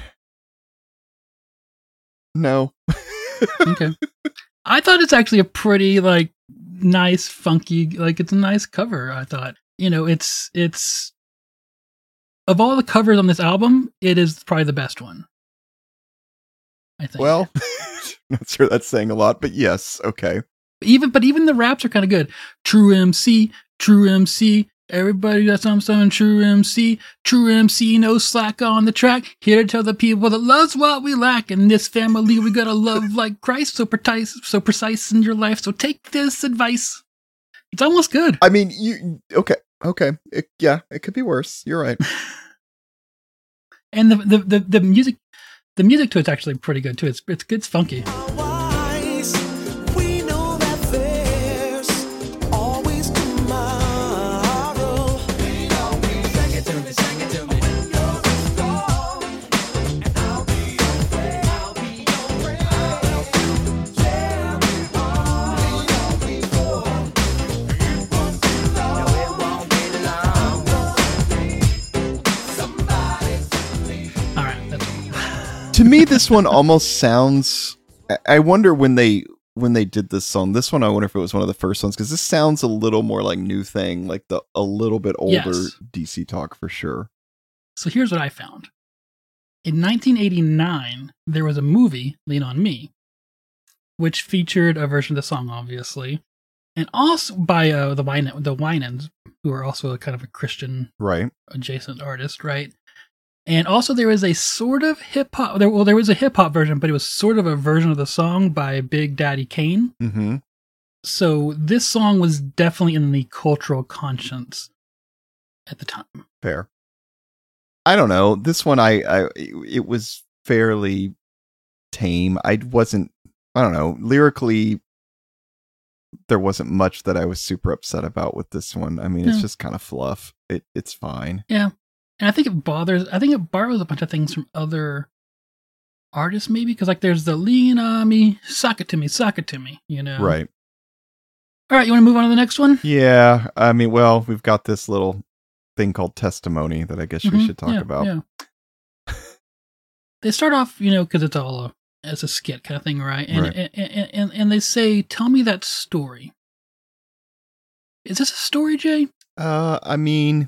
no. Okay. I thought it's actually a pretty like nice, funky, like it's a nice cover. I thought, you know, it's it's of all the covers on this album, it is probably the best one. I think. Well, not sure that's saying a lot, but yes. Okay. even but even the raps are kind of good. True M C, true M C. Everybody got some some true M C, true M C, no slack on the track. Here to tell the people that loves what we lack. In this family, we gotta love like Christ, so precise, so precise in your life. So take this advice. It's almost good. I mean, you, okay. Okay. It, yeah, it could be worse. You're right. And the, the the the music, the music to it's actually pretty good too. It's it's good, it's funky. We know that there's always tomorrow. Sing it to me, sing it to me. When you're strong, and I'll be your friend. I'll be your friend. Yeah, all before. It won't be long. No, it won't be long. Somebody All right, that's To me, this one almost sounds. I- I wonder when they when they did this song. This one, I wonder if it was one of the first ones because this sounds a little more like New Thing, like the a little bit older Yes. D C Talk for sure. So here's what I found. In nineteen eighty-nine, there was a movie, Lean on Me, which featured a version of the song, obviously, and also by uh, the Wine the Winans, who are also a kind of a Christian Right. adjacent artist, right? And also there was a sort of hip hop. There, well, there was a hip hop version, but it was sort of a version of the song by Big Daddy Kane. Mm-hmm. So this song was definitely in the cultural conscience at the time. Fair. I don't know. This one, I, I, it was fairly tame. I wasn't. I don't know. Lyrically, there wasn't much that I was super upset about with this one. I mean, it's Yeah. just kind of fluff. It, it's fine. Yeah. And I think it bothers, I think it borrows a bunch of things from other artists, maybe. Because, like, there's the lean on me, sock it to me, sock it to me, you know? Right. All right, you want to move on to the next one? Yeah. I mean, well, we've got this little thing called testimony that I guess we Mhm, should talk yeah, about. Yeah. They start off, you know, because it's all a, as a skit kind of thing, right? And, Right. And, and, and, and they say, tell me that story. Is this a story, Jay? Uh, I mean,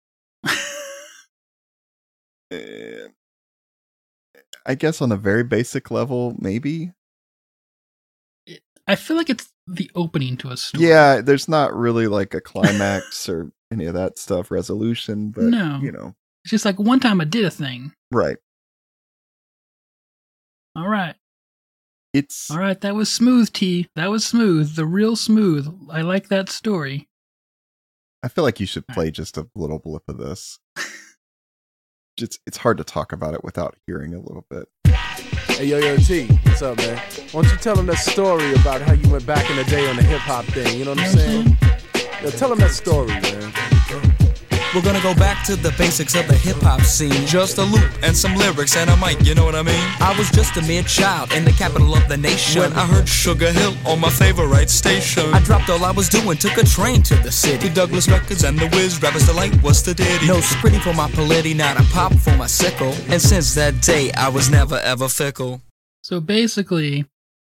eh, I guess on a very basic level, maybe. I feel like it's the opening to a story. Yeah, there's not really like a climax or any of that stuff, resolution, but No. you know, It's just like one time I did a thing. right. All right. It's All right, that was smooth, T. That was smooth. The real smooth. I like that story. I feel like you should play just a little blip of this. It's it's hard to talk about it without hearing a little bit. Hey, yo, yo, T, what's up, man? Why don't you tell them that story about how you went back in the day on the hip-hop thing, you know what I'm saying? Yo, tell them that story, man. We're gonna go back to the basics of the hip-hop scene. Just a loop and some lyrics and a mic, you know what I mean? I was just a mere child in the capital of the nation when I heard Sugar Hill on my favorite station. I dropped all I was doing, took a train to the city. Douglas Records and the Wiz, Rappers Delight was the ditty. No scripty for my polity, not a pop for my sickle. And since that day, I was never ever fickle. So basically,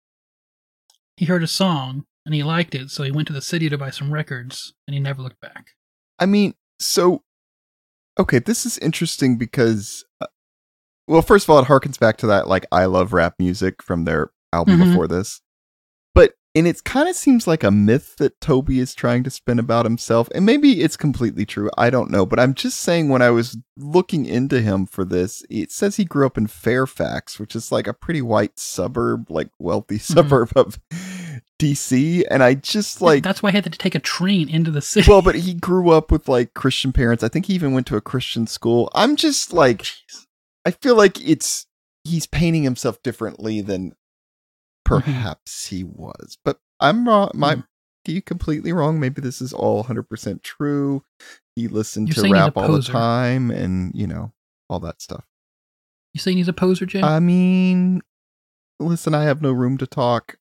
he heard a song and he liked it, so he went to the city to buy some records, and he never looked back. I mean, so, okay, this is interesting because, uh, well, first of all, it harkens back to that, like, I Love Rap Music from their album Mhm. before this. But, and it kind of seems like a myth that Toby is trying to spin about himself. And maybe it's completely true. I don't know. But I'm just saying, when I was looking into him for this, it says he grew up in Fairfax, which is like a pretty white suburb, like wealthy suburb of D C. And I just like, That's why he had to take a train into the city. well, but he grew up with like Christian parents. I think he even went to a Christian school. I'm just like, I feel like it's, he's painting himself differently than perhaps he was. But I'm wrong. My, you completely wrong. Maybe this is all one hundred percent true. He listened You're to saying he's a rap all the poser. time and, you know, all that stuff. You saying he's a poser, Jay? I mean, listen, I have no room to talk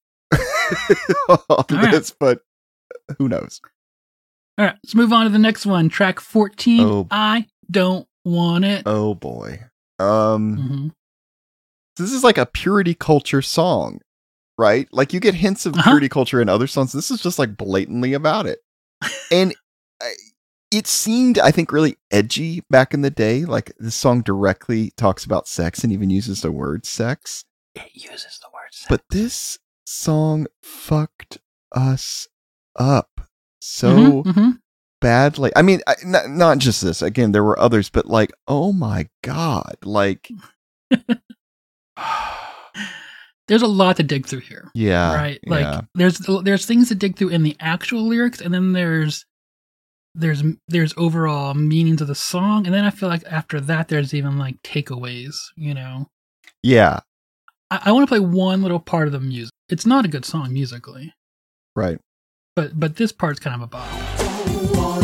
on right. this, but who knows? All right, let's move on to the next one. Track fourteen, Oh. I Don't Want It. Oh boy. Um, hmm This is like a purity culture song, right? Like you get hints of Uh-huh. purity culture in other songs. This is just like blatantly about it. And I- it seemed, I think, really edgy back in the day. Like this song directly talks about sex and even uses the word sex. It uses the word sex. But this song fucked us up so Mhm, mhm. badly. I mean, I, not, not just this. Again, there were others, but like, oh my God. Like, There's a lot to dig through here. yeah. right? Like yeah. there's there's things to dig through in the actual lyrics, and then there's there's there's overall meanings of the song, and then I feel like after that there's even like takeaways. You know, Yeah. I, I want to play one little part of the music. It's not a good song musically, Right. but but this part's kind of a bop.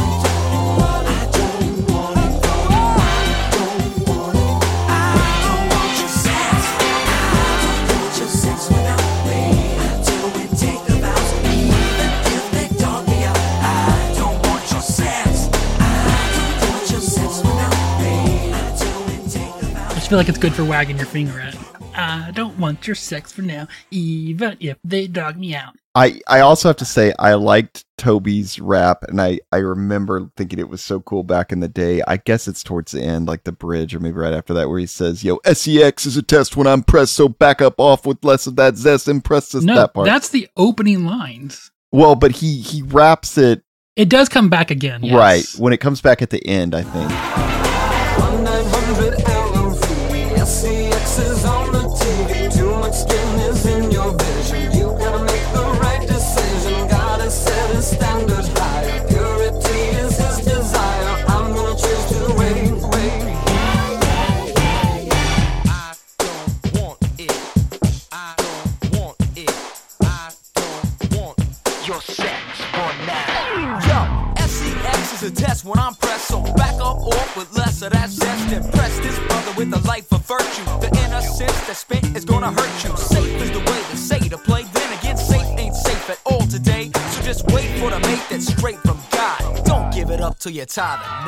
I just feel like it's good for wagging your finger at. I don't want your sex for now, even if they dog me out. I, I also have to say I liked Toby's rap, and I, I remember thinking it was so cool back in the day. I guess it's towards the end, like the bridge, or maybe right after that, where he says, "Yo, S E X is a test when I'm pressed, so back up off with less of that zest and press this No, that part." that's the opening lines. Well, but he he raps it It does come back again, yes. right when it comes back at the end, I think. one nine hundred Allen Free. S C X is on the T V. Too much skin is in your vision. You gotta make the right decision. Gotta set his standards higher. Purity is his desire. I'm gonna choose to wait, wait. I don't want it. I don't want it. I don't want your sex for now. Yo, S E X is a test when I'm pressed, so back up off with less of that zest. Impress this brother with a life of virtue. The innocence that spent is gonna hurt you. Safe is the way they say to play. Then again, safe ain't safe at all today. So just wait for the mate that's straight from God. Don't give it up till you're tired of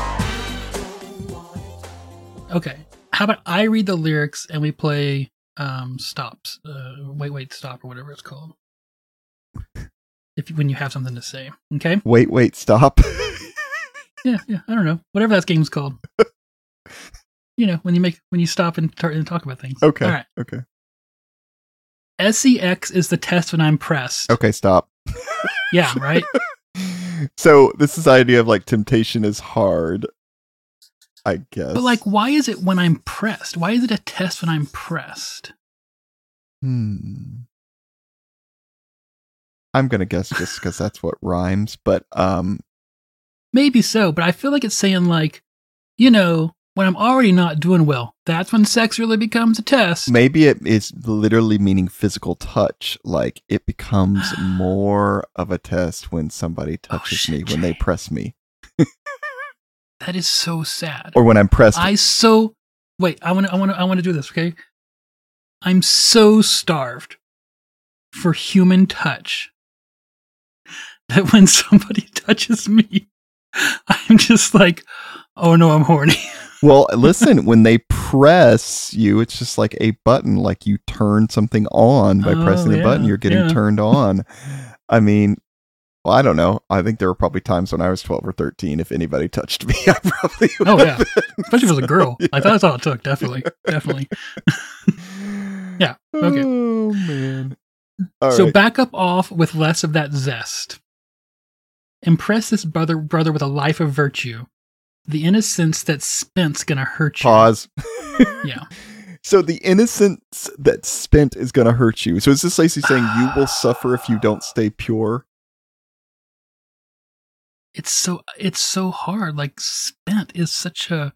now. Okay. How about I read the lyrics and we play um stops. Uh, wait, wait, stop, or whatever it's called. If when you have something to say. Okay? Wait, wait, stop. Yeah, yeah. I don't know. Whatever that game's called. You know, when you make when you stop and, tar- and talk about things. Okay. All right. Okay. S E X is the test when I'm pressed. Okay, stop. Yeah, right? So this is the idea of like temptation is hard, I guess. But like, why is it when I'm pressed? Why is it a test when I'm pressed? Hmm. I'm gonna guess just because that's what rhymes, but um, Maybe so, but I feel like it's saying like, you know, when I'm already not doing well, that's when sex really becomes a test. maybe it is literally meaning physical touch. Like it becomes more of a test when somebody touches shit, me, when they Jay. press me, That is so sad. or when I'm pressed. I so wait. I want to. I want to. I want to do this. Okay. I'm so starved for human touch that when somebody touches me, I'm just like, oh no, I'm horny. Well, listen, when they press you, it's just like a button, like you turn something on by Oh, pressing the yeah, button, you're getting yeah. turned on. I mean, well, I don't know. I think there were probably times when I was twelve or thirteen, if anybody touched me, I probably would Oh yeah, have been. especially if it was a girl. Like that's all it took. Definitely, definitely. Yeah, okay. Oh, man. All so right. back up off with less of that zest. Impress this brother brother with a life of virtue. The innocence that's spent's gonna hurt you. Pause. Yeah. So the innocence that's spent is going to hurt you. So is this Lacey saying you will suffer if you don't stay pure? It's so it's so hard. Like spent is such a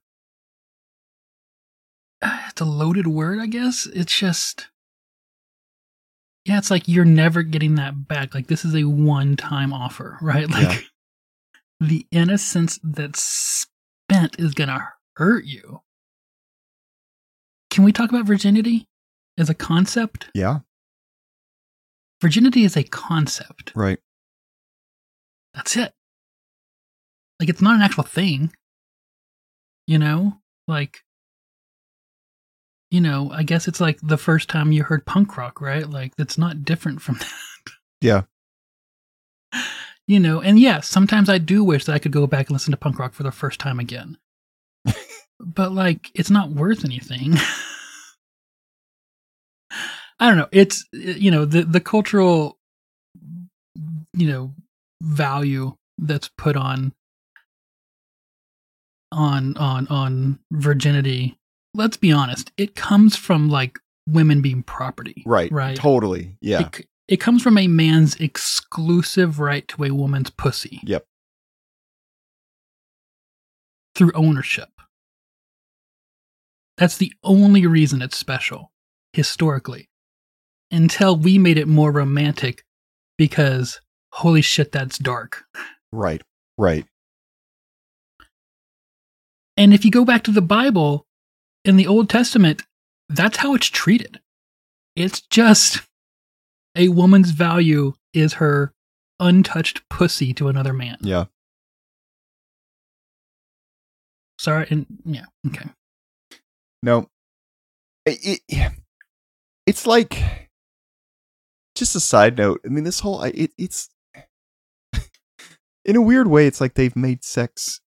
it's a loaded word, I guess. It's just yeah, it's like you're never getting that back. Like this is a one-time offer, right? Like Yeah. the innocence that's spent is gonna hurt you. Can we talk about virginity as a concept? Yeah, Virginity is a concept. right. That's it. Like it's not an actual thing. You know? Like you know, I guess it's like the first time you heard punk rock, right? Like it's not different from that. Yeah. You know, and yeah, sometimes I do wish that I could go back and listen to punk rock for the first time again. But like it's not worth anything. I don't know. It's you know, the the cultural you know, value that's put on on on on virginity. Let's be honest. It comes from like women being property. Right. Right. Totally. Yeah. It, it comes from a man's exclusive right to a woman's pussy. Yep. Through ownership. That's the only reason it's special, historically. Until we made it more romantic because, holy shit, that's dark. Right. Right. And if you go back to the Bible, in the Old Testament, that's how it's treated. It's just a woman's value is her untouched pussy to another man. Yeah. Sorry, and yeah, okay. No. It, it it's like just a side note. I mean, this whole it, it's in a weird way. It's like they've made sex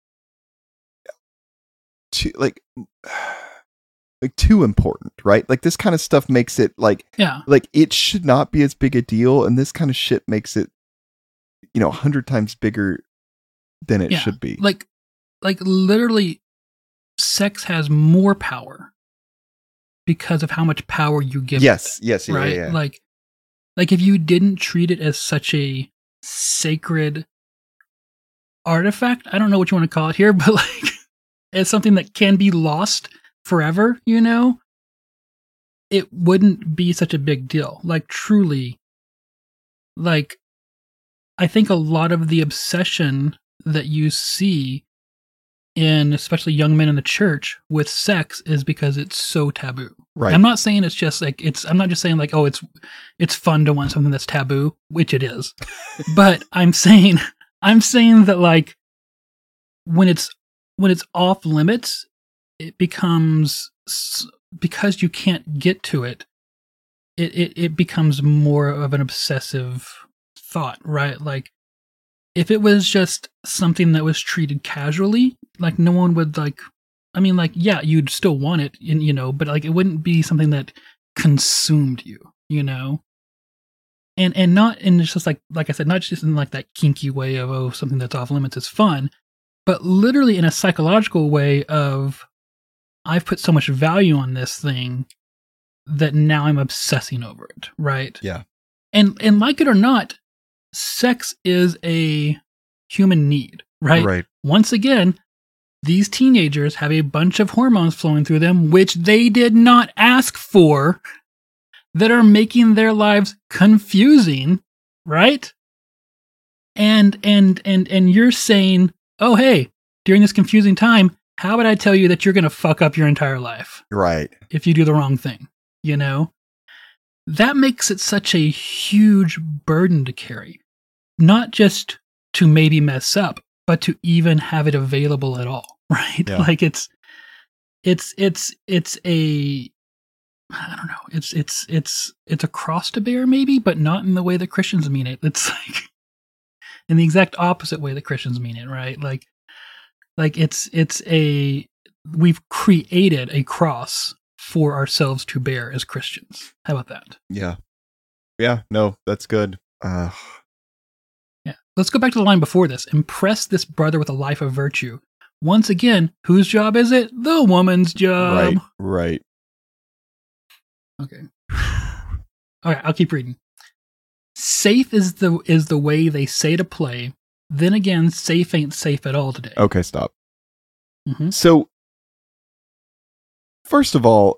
too like like too important, right? Like this kind of stuff makes it like Yeah. like it should not be as big a deal, and this kind of shit makes it you know a hundred times bigger than it Yeah. should be. Like, like literally, sex has more power because of how much power you give. yes, it, yes, yeah, right. yeah, yeah. Like, like if you didn't treat it as such a sacred artifact, I don't know what you want to call it here, but like, as something that can be lost forever, you know, it wouldn't be such a big deal. Like, truly, like, I think a lot of the obsession that you see in especially young men in the church with sex is because it's so taboo. Right. I'm not saying it's just like it's I'm not just saying like, oh, it's it's fun to want something that's taboo, which it is. But I'm saying I'm saying that like when it's when it's off limits, it becomes because you can't get to it, it it, it becomes more of an obsessive thought, right? Like if it was just something that was treated casually, like no one would like, I mean, like, yeah, you'd still want it, you know, but like it wouldn't be something that consumed you, you know? And, and not, and it's just like, like I said, not just in like that kinky way of, oh, something that's off limits is fun, but literally in a psychological way of, I've put so much value on this thing that now I'm obsessing over it, right? Yeah. And and like it or not, sex is a human need, right? Right. Once again, these teenagers have a bunch of hormones flowing through them, which they did not ask for, that are making their lives confusing, right? And and and and you're saying, oh hey, during this confusing time, how would I tell you that you're going to fuck up your entire life Right. if you do the wrong thing? You know, that makes it such a huge burden to carry, not just to maybe mess up, but to even have it available at all, right? Yeah. Like it's, it's, it's, it's a, I don't know, it's, it's, it's, it's a cross to bear maybe, but not in the way that Christians mean it. It's like in the exact opposite way that Christians mean it, right? Like, like it's, it's a, we've created a cross for ourselves to bear as Christians. How about that? Yeah. Yeah. No, that's good. Uh, Yeah. Let's go back to the line before this. Impress this brother with a life of virtue. Once again, whose job is it? The woman's job. right. Right. Okay. All right, I'll keep reading. Safe is the is the way they say to play. Then again, safe ain't safe at all today. Okay. Stop. Mhm. So, first of all,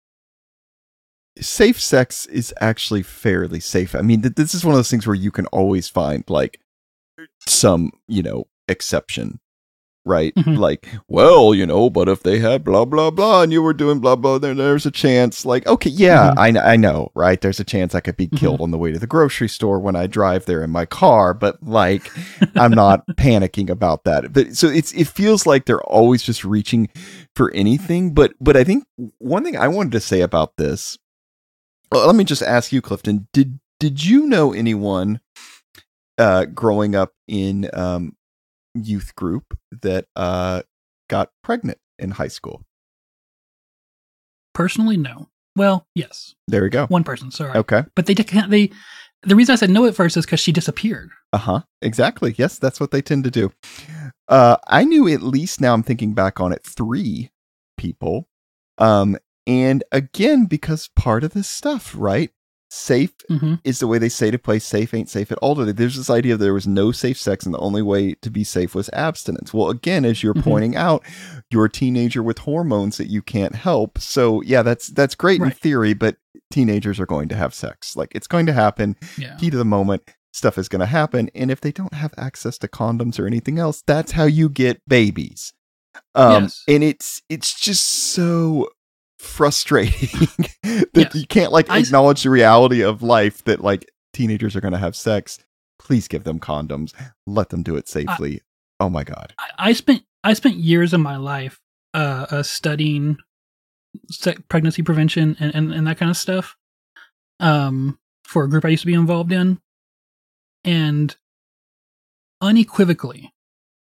safe sex is actually fairly safe. I mean, th- this is one of those things where you can always find like some, you know, exception, right? Mhm. Like, well, you know, but if they had blah, blah, blah, and you were doing blah, blah, then there's a chance. Like, okay, yeah, Mhm. I, kn- I know, right? There's a chance I could be Mhm. killed on the way to the grocery store when I drive there in my car, but like, I'm not panicking about that. But so it's it feels like they're always just reaching for anything. But but I think one thing I wanted to say about this, well, let me just ask you, Clifton, did did you know anyone uh, growing up in um, youth group that uh, got pregnant in high school? Personally, no. Well, yes. There we go. One person, sorry. Okay. But they can't, they, the reason I said no at first is because she disappeared. Uh huh. Exactly. Yes, that's what they tend to do. Uh, I knew at least, now I'm thinking back on it, three people. Um, and again, because part of this stuff, right? Safe Mm-hmm. is the way they say to play. Safe ain't safe at all today. There's this idea of there was no safe sex and the only way to be safe was abstinence. Well, again, as you're Mhm. pointing out, you're a teenager with hormones that you can't help. So yeah, that's that's great in Right. theory, but teenagers are going to have sex. Like, it's going to happen. Yeah. Heat of the moment, stuff is going to happen. And if they don't have access to condoms or anything else, that's how you get babies. Um, Yes. And it's it's just so frustrating that Yes. you can't like I s- acknowledge the reality of life that like teenagers are going to have sex. Please give them condoms. Let them do it safely. Oh my God. I, I spent I spent years of my life uh, uh studying se- pregnancy prevention and, and, and that kind of stuff um for a group I used to be involved in, and unequivocally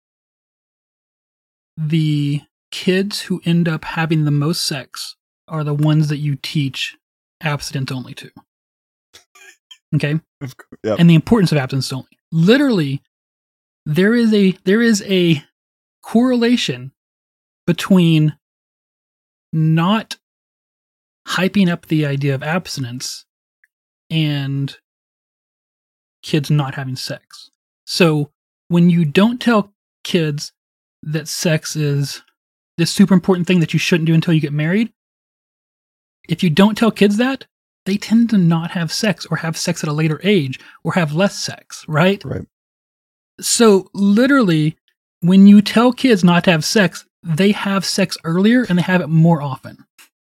the kids who end up having the most sex are the ones that you teach abstinence only to. Okay? Yep. And the importance of abstinence only. Literally, there is a there is a correlation between not hyping up the idea of abstinence and kids not having sex. So when you don't tell kids that sex is this super important thing that you shouldn't do until you get married, if you don't tell kids that, they tend to not have sex or have sex at a later age or have less sex, right? Right. So literally, when you tell kids not to have sex, they have sex earlier and they have it more often.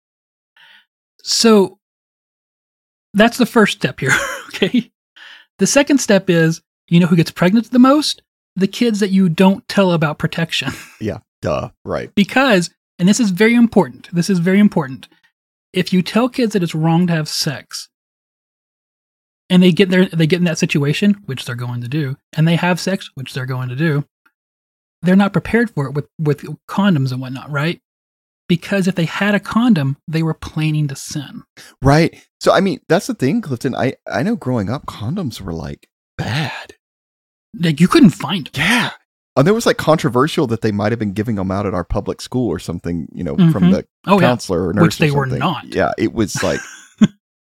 So that's the first step here, okay? The second step is, you know who gets pregnant the most? The kids that you don't tell about protection. Yeah. Duh. Right. Because, and this is very important, this is very important. If you tell kids that it's wrong to have sex, and they get there, they get in that situation, which they're going to do, and they have sex, which they're going to do, they're not prepared for it with, with condoms and whatnot, right? Because if they had a condom, they were planning to sin. Right. So, I mean, that's the thing, Clifton. I, I know growing up, condoms were like bad. Like, you couldn't find them. Yeah. And there was like controversial that they might have been giving them out at our public school or something, you know, from Mhm. the Oh, yeah. counselor or nurse Which they or were something. not. Yeah. It was like,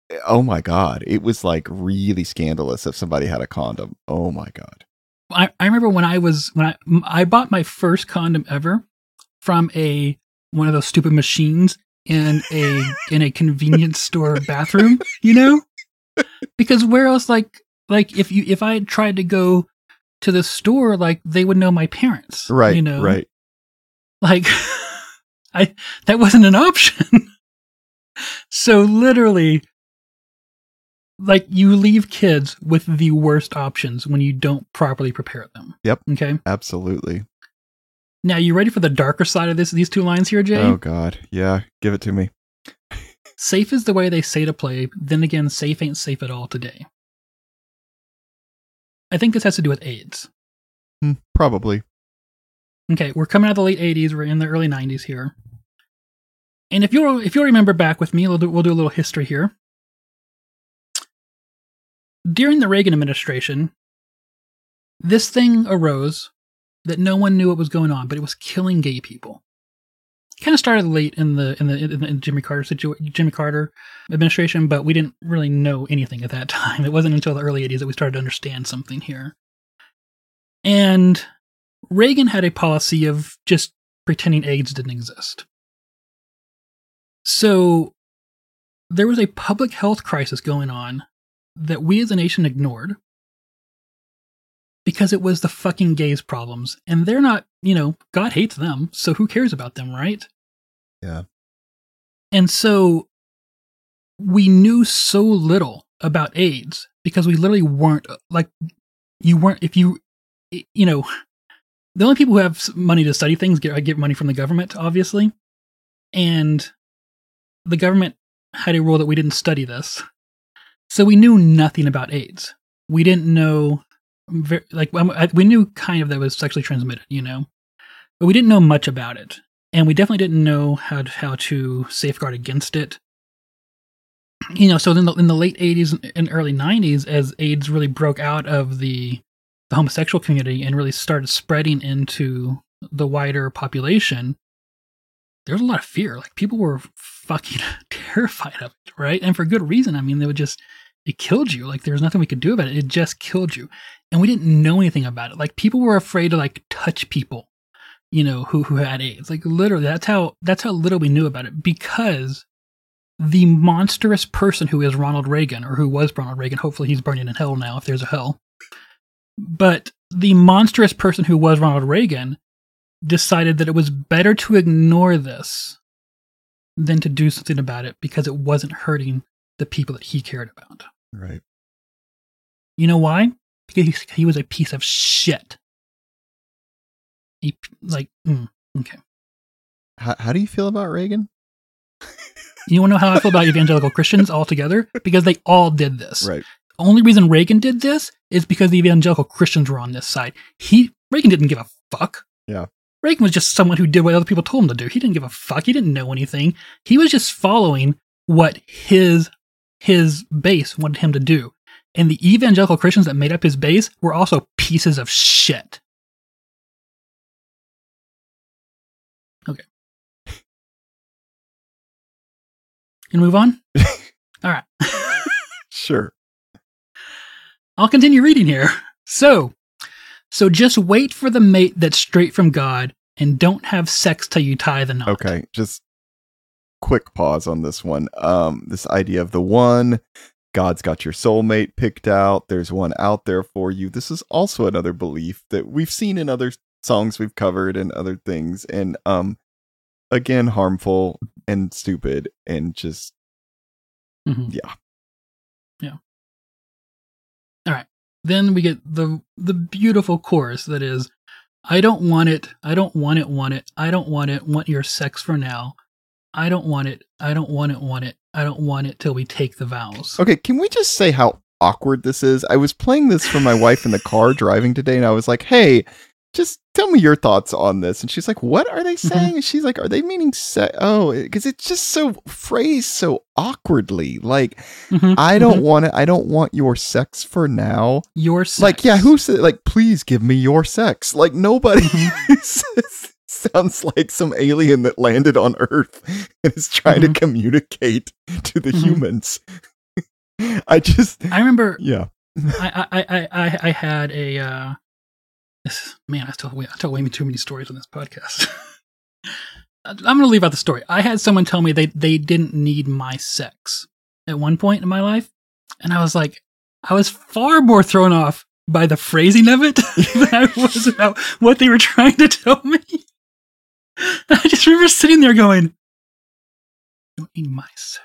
oh my God, it was like really scandalous if somebody had a condom. Oh my God. I, I remember when I was when I I bought my first condom ever from a one of those stupid machines in a in a convenience store bathroom, you know? Because where else like like if you if I had tried to go to the store, like they would know my parents. Right. You know? Right. Like I that wasn't an option. So literally, like you leave kids with the worst options when you don't properly prepare them. Yep. Okay. Absolutely. Now, you ready for the darker side of this? These two lines here, Jay? Oh God. Yeah. Give it to me. Safe is the way they say to play. Then again, safe ain't safe at all today. I think this has to do with AIDS. Hmm, probably. Okay, we're coming out of the late eighties. We're in the early nineties here. And if you'll if you'll remember back with me, we'll do, we'll do a little history here. During the Reagan administration, this thing arose that no one knew what was going on, but it was killing gay people. It kind of started late in the in the in the Jimmy Carter situa- Jimmy Carter administration, but we didn't really know anything at that time. It wasn't until the early eighties that we started to understand something here. And Reagan had a policy of just pretending AIDS didn't exist. So there was a public health crisis going on that we as a nation ignored because it was the fucking gays' problems. And they're not, you know, God hates them, so who cares about them, right? Yeah. And so we knew so little about AIDS because we literally weren't, like, you weren't, if you, you know, the only people who have money to study things get, get money from the government, obviously. And the government had a rule that we didn't study this. So we knew nothing about AIDS. We didn't know, like, we knew kind of that it was sexually transmitted, you know, but we didn't know much about it. And we definitely didn't know how to, how to safeguard against it. You know, so in the, in the late eighties and early nineties, as AIDS really broke out of the, the homosexual community and really started spreading into the wider population, there was a lot of fear. Like, people were fucking terrified of it, right? And for good reason. I mean, they would just, it killed you. Like, there was nothing we could do about it. It just killed you. And we didn't know anything about it. Like, people were afraid to, like, touch people, you know, who, who had AIDS. Like, literally, that's how, that's how little we knew about it, because the monstrous person who is Ronald Reagan, or who was Ronald Reagan, hopefully he's burning in hell now if there's a hell. But the monstrous person who was Ronald Reagan decided that it was better to ignore this than to do something about it because it wasn't hurting the people that he cared about. Right. You know why? Because he, he was a piece of shit. He, like, mm, okay. How, how do you feel about Reagan? You want to know how I feel about evangelical Christians altogether? Because they all did this. Right. The only reason Reagan did this is because the evangelical Christians were on this side. He Reagan didn't give a fuck. Yeah. Reagan was just someone who did what other people told him to do. He didn't give a fuck. He didn't know anything. He was just following what his his base wanted him to do. And the evangelical Christians that made up his base were also pieces of shit. Okay. Can we move on? All right. Sure. I'll continue reading here. So, so just wait for the mate that's straight from God, and don't have sex till you tie the knot. Okay, just quick pause on this one. Um, this idea of the one, God's got your soulmate picked out. There's one out there for you. This is also another belief that we've seen in other songs we've covered and other things. And um, again, harmful and stupid and just, Mm-hmm. yeah. Yeah. All right. Then we get the the beautiful chorus that is, I don't want it, I don't want it, want it, I don't want it, want your sex for now. I don't want it, I don't want it, want it, I don't want it till we take the vows. Okay, can we just say how awkward this is? I was playing this for my wife in the car driving today, and I was like, hey, just tell me your thoughts on this. And she's like, what are they saying? Mm-hmm. And she's like, are they meaning se- oh, because it's just so phrased so awkwardly. Like, Mm-hmm. I don't mm-hmm. want it. I don't want your sex for now. Your sex. Like, yeah, who said, like, please give me your sex. Like, nobody Mm-hmm. sounds like some alien that landed on Earth and is trying Mm-hmm. to communicate to the Mm-hmm. humans. I just, I remember yeah. I, I, I, I, I had a, uh, this, man, I still, I tell way too many stories on this podcast. I'm going to leave out the story. I had someone tell me they, they didn't need my sex at one point in my life. And I was like, I was far more thrown off by the phrasing of it than I was about what they were trying to tell me. I just remember sitting there going, you don't need my sex.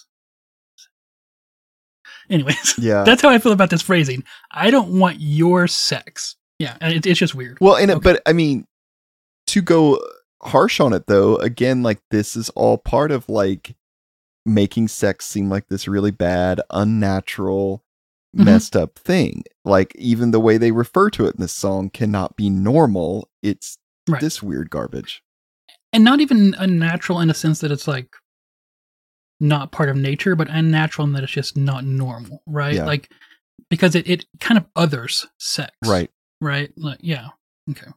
Anyways, Yeah. that's how I feel about this phrasing. I don't want your sex. Yeah, and it, it's just weird. Well, and it, Okay. but I mean, to go harsh on it though, again, like this is all part of like making sex seem like this really bad, unnatural, Mhm. messed up thing. Like even the way they refer to it in this song cannot be normal. It's Right. this weird garbage. And not even unnatural in a sense that it's like not part of nature, but unnatural in that it's just not normal, right? Yeah. Like because it, it kind of others sex. Right. Right? Like, yeah. Okay.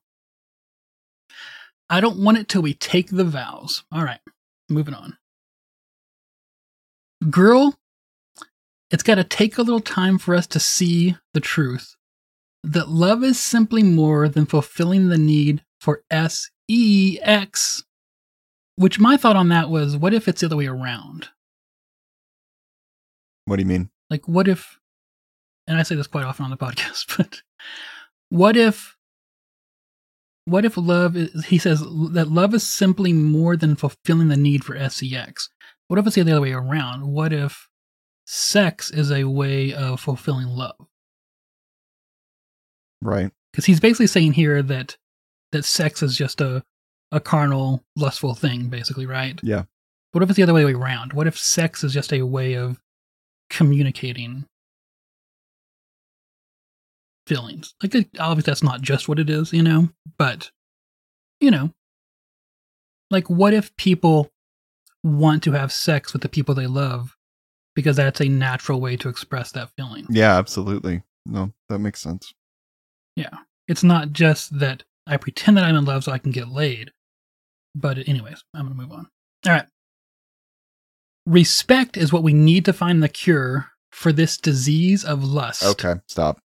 I don't want it till we take the vows. All right. Moving on. Girl, it's got to take a little time for us to see the truth that love is simply more than fulfilling the need for S E X. Which my thought on that was, what if it's the other way around? What do you mean? Like, what if, and I say this quite often on the podcast, but what if, what if love is, he says that love is simply more than fulfilling the need for sex. What if it's the other way around? What if sex is a way of fulfilling love? Right. Because he's basically saying here that, that sex is just a, a carnal, lustful thing, basically, right? Yeah. What if it's the other way around? What if sex is just a way of communicating feelings? Like, it- obviously, that's not just what it is, you know? But, you know, like, what if people want to have sex with the people they love because that's a natural way to express that feeling? Yeah, absolutely. No, that makes sense. Yeah. It's not just that I pretend that I'm in love so I can get laid. But anyways, I'm going to move on. All right. Respect is what we need to find the cure for this disease of lust. Okay, stop.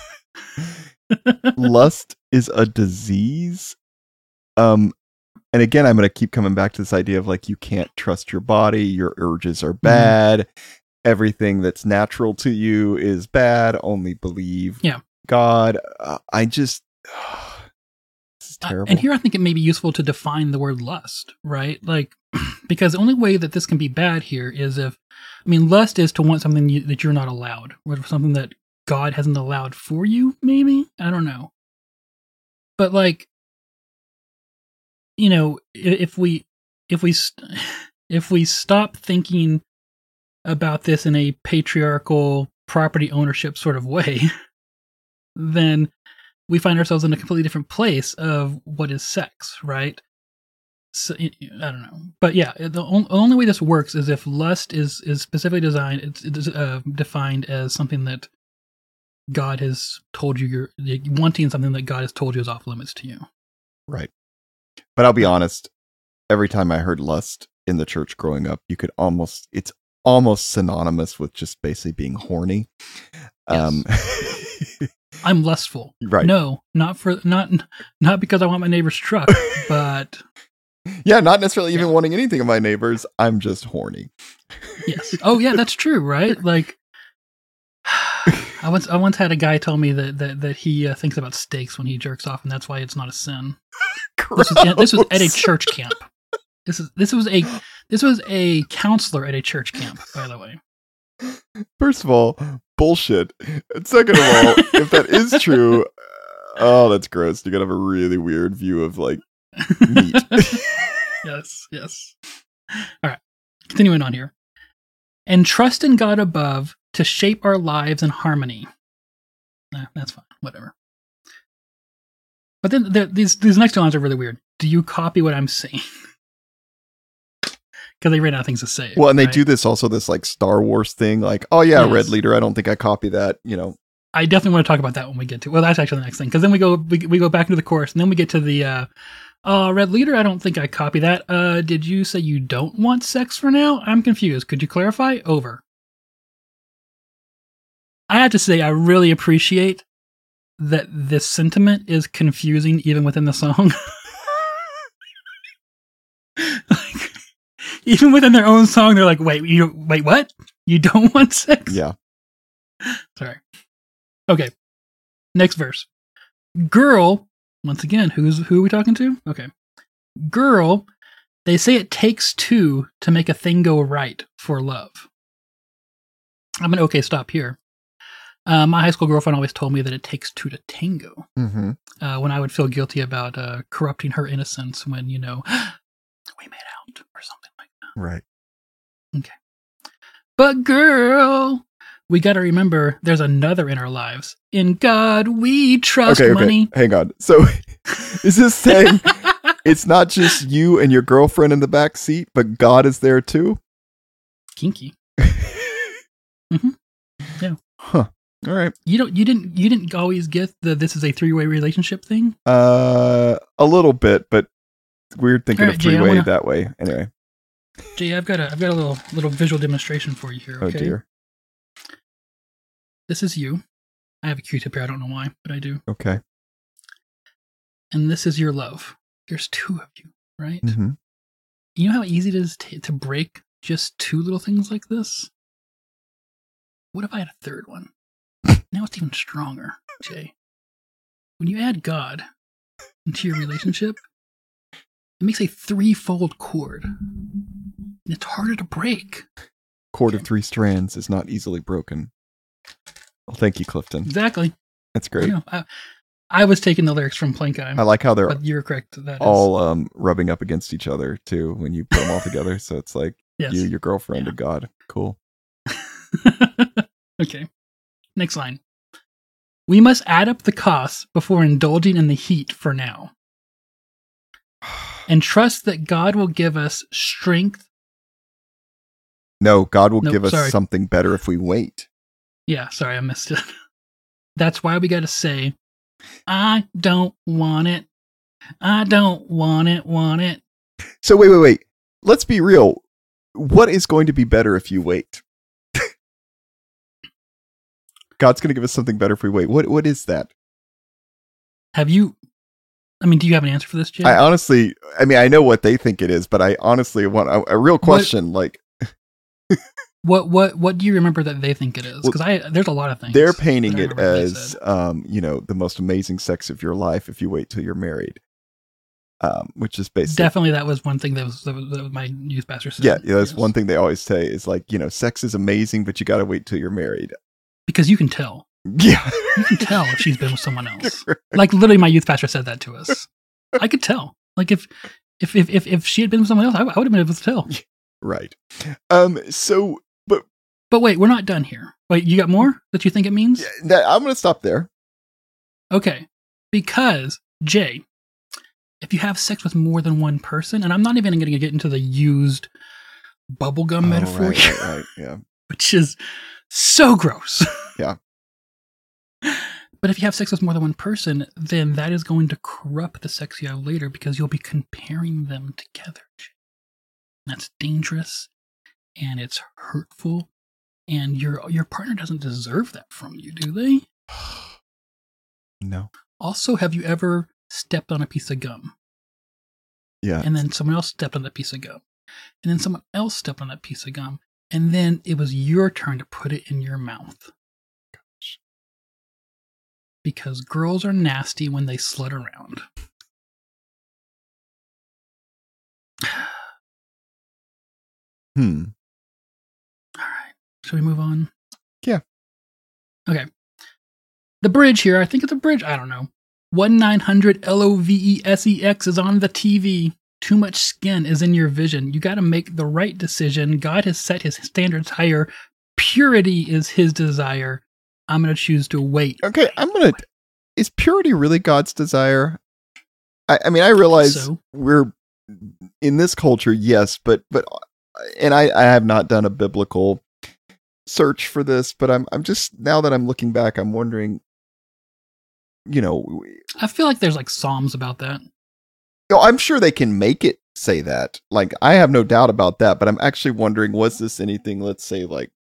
Lust is a disease. Um, and again, I'm going to keep coming back to this idea of like, you can't trust your body. Your urges are bad. Everything that's natural to you is bad. Only believe Yeah. God. Uh, I just, this is Uh, terrible. and here I think it may be useful to define the word lust, right? Like, because the only way that this can be bad here is if, I mean, lust is to want something you, that you're not allowed, or something that God hasn't allowed for you, maybe? I don't know. But like, you know, i- if we, if we, st- if we stop thinking about this in a patriarchal property ownership sort of way, then we find ourselves in a completely different place of what is sex, right? So I I don't know, but yeah, the on- only way this works is if lust is is specifically designed, it's, it's uh, defined as something that God has told you you're like, wanting something that God has told you is off limits to you. Right. But I'll be honest, every time I heard lust in the church growing up, you could almost, it's almost synonymous with just basically being horny. Um, I'm lustful, right. No, not for not not because I want my neighbor's truck, but Yeah, not necessarily even wanting anything of my neighbors. I'm just horny. yes. Oh yeah, that's true, right? Like, I once I once had a guy tell me that that that he uh, thinks about steaks when he jerks off, and that's why it's not a sin. This was, this was at a church camp. This is this was a this was a counselor at a church camp, by the way. First of all, bullshit. And second of all, if that is true, oh, that's gross. You're gonna have a really weird view of like meat. Yes, yes. All right, continuing on here. And trust in God above to shape our lives in harmony. Nah, that's fine. Whatever. But then there, these these next two lines are really weird. Do you copy what I'm saying? Because they ran out of things to say. Well, and they right? do this also this like Star Wars thing, like, oh yeah, Yes. Red Leader. I don't think I copy that. You know, I definitely want to talk about that when we get to. Well, that's actually the next thing, because then we go we, we go back into the chorus, and then we get to the uh, uh, Red Leader. I don't think I copy that. Uh, did you say you don't want sex for now? I'm confused. Could you clarify? Over. I have to say, I really appreciate that this sentiment is confusing even within the song. Like, even within their own song, they're like, "Wait, you wait, what? You don't want sex?" Yeah. Sorry. Okay. Next verse. Girl. Once again, who's who are we talking to? Okay. Girl. They say it takes two to make a thing go right for love. I'm gonna okay stop here. Uh, my high school girlfriend always told me that it takes two to tango. Mm-hmm. Uh, when I would feel guilty about uh, corrupting her innocence when, you know, we made out or something like that. Right. Okay. But girl, we got to remember there's another in our lives. In God we trust. Okay, okay. Money. Hang on. So is this saying it's not just you and your girlfriend in the back seat, but God is there too? Kinky. Mm-hmm. Yeah. Huh. All right. You don't. You didn't. You didn't always get the "this is a three-way relationship" thing. Uh, a little bit, but weird thinking All right, of Jay, I three-way wanna- that way. Anyway. Jay, I've got a. I've got a little little visual demonstration for you here. Oh Okay. dear. This is you. I have a Q-tip here. I don't know why, but I do. Okay. And this is your love. There's two of you, right? Mm-hmm. You know how easy it is to, to break just two little things like this? What if I had a third one? Now it's even stronger, Jay. When you add God into your relationship, it makes a threefold cord. And it's harder to break. Cord of three strands is not easily broken. Well, thank you, Clifton. Exactly. That's I, great. know. I, I was taking the lyrics from Plankheim. I like how they're But you're correct. That all um, rubbing up against each other too when you put them all together. So it's like is, you, yes. your girlfriend, Yeah. and God. Cool. Okay. Next line. We must add up the costs before indulging in the heat for now. And trust that God will give us strength. No, God will Nope, give us sorry. something better if we wait. Yeah, sorry, I missed it. That's why we got to say, I don't want it. I don't want it, want it. So wait, wait, wait. Let's be real. What is going to be better if you wait? God's going to give us something better if we wait. What What is that? Have you, I mean, do you have an answer for this, Jay? I honestly, I mean, I know what they think it is, but I honestly want a, a real question. Like, what, what, what do you remember that they think it is? Because I, there's a lot of things. they're painting that I it remember they as, said. um, you know, the most amazing sex of your life if you wait till you're married. Um, which is basically Definitely that was one thing that was, that was, that was my youth pastor said. yeah, yeah. That's Yes. one thing they always say is like, you know, sex is amazing, but you got to wait till you're married. Because you can tell. Yeah, You can tell if she's been with someone else. Like literally, my youth pastor said that to us. I could tell. Like if if if if, if she had been with someone else, I, I would have been able to tell. right. Um. So, but But wait, we're not done here. Wait, you got more that you think it means? yeah, that, I'm going to stop there. Okay, because Jay, if you have sex with more than one person, and I'm not even going to get into the used bubblegum Oh, metaphor, right, here, right, right, yeah. which is so gross. Yeah. But if you have sex with more than one person, then that is going to corrupt the sex you have later because you'll be comparing them together. That's dangerous and it's hurtful, and your your partner doesn't deserve that from you, do they? No. Also, have you ever stepped on a piece of gum Yeah. and then someone else stepped on that piece of gum and then someone else stepped on that piece of gum and then it was your turn to put it in your mouth? Because girls are nasty when they slut around. Hmm. All right. Should we move on? Yeah. Okay. The bridge here, I think it's a bridge. I don't know. one nine hundred L O V E S E X is on the T V. Too much skin is in your vision. You got to make the right decision. God has set his standards higher. Purity is his desire. I'm going to choose to wait. Okay, I'm gonna. Is purity really God's desire? I, I mean, I realize So? we're in this culture, yes, but but, and I, I have not done a biblical search for this, but I'm I'm just now that I'm looking back, I'm wondering. You know, I feel like there's like Psalms about that. you know, I'm sure they can make it say that. Like, I have no doubt about that, but I'm actually wondering, was this anything? Let's say, like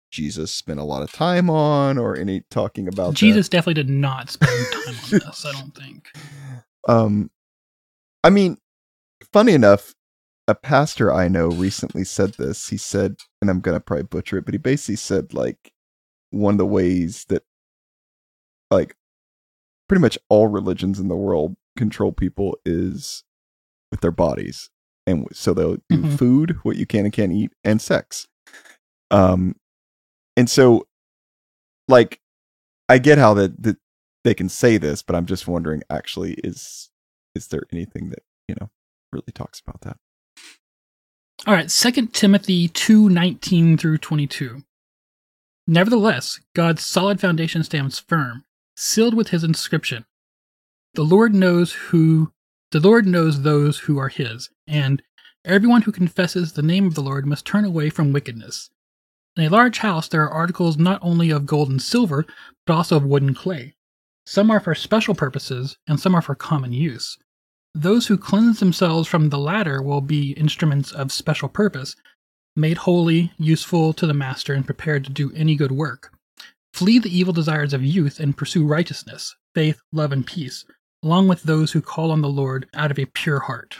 Jesus spent a lot of time on, or any talking about Jesus that. definitely did not spend time on this, I don't think. Um, I mean, funny enough, a pastor I know recently said this. He said, and I'm gonna probably butcher it, but he basically said like one of the ways that like pretty much all religions in the world control people is with their bodies, and so they'll do Mhm. food, what you can and can't eat, and sex. Um, and so like I get how that that they can say this, but I'm just wondering, actually, is is there anything that you know really talks about that? All right, Second Timothy two nineteen through twenty-two. Nevertheless, God's solid foundation stands firm, sealed with his inscription. The Lord knows who the Lord knows those who are his, and everyone who confesses the name of the Lord must turn away from wickedness. In a large house there are articles not only of gold and silver, but also of wood and clay. Some are for special purposes, and some are for common use. Those who cleanse themselves from the latter will be instruments of special purpose, made holy, useful to the master, and prepared to do any good work. Flee the evil desires of youth and pursue righteousness, faith, love, and peace, along with those who call on the Lord out of a pure heart.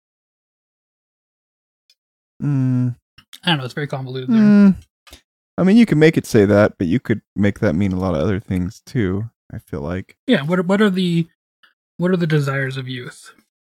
Mm, I don't know, it's very convoluted there. mm. I mean, you can make it say that, but you could make that mean a lot of other things too. I feel like Yeah, what are, what are the what are the desires of youth?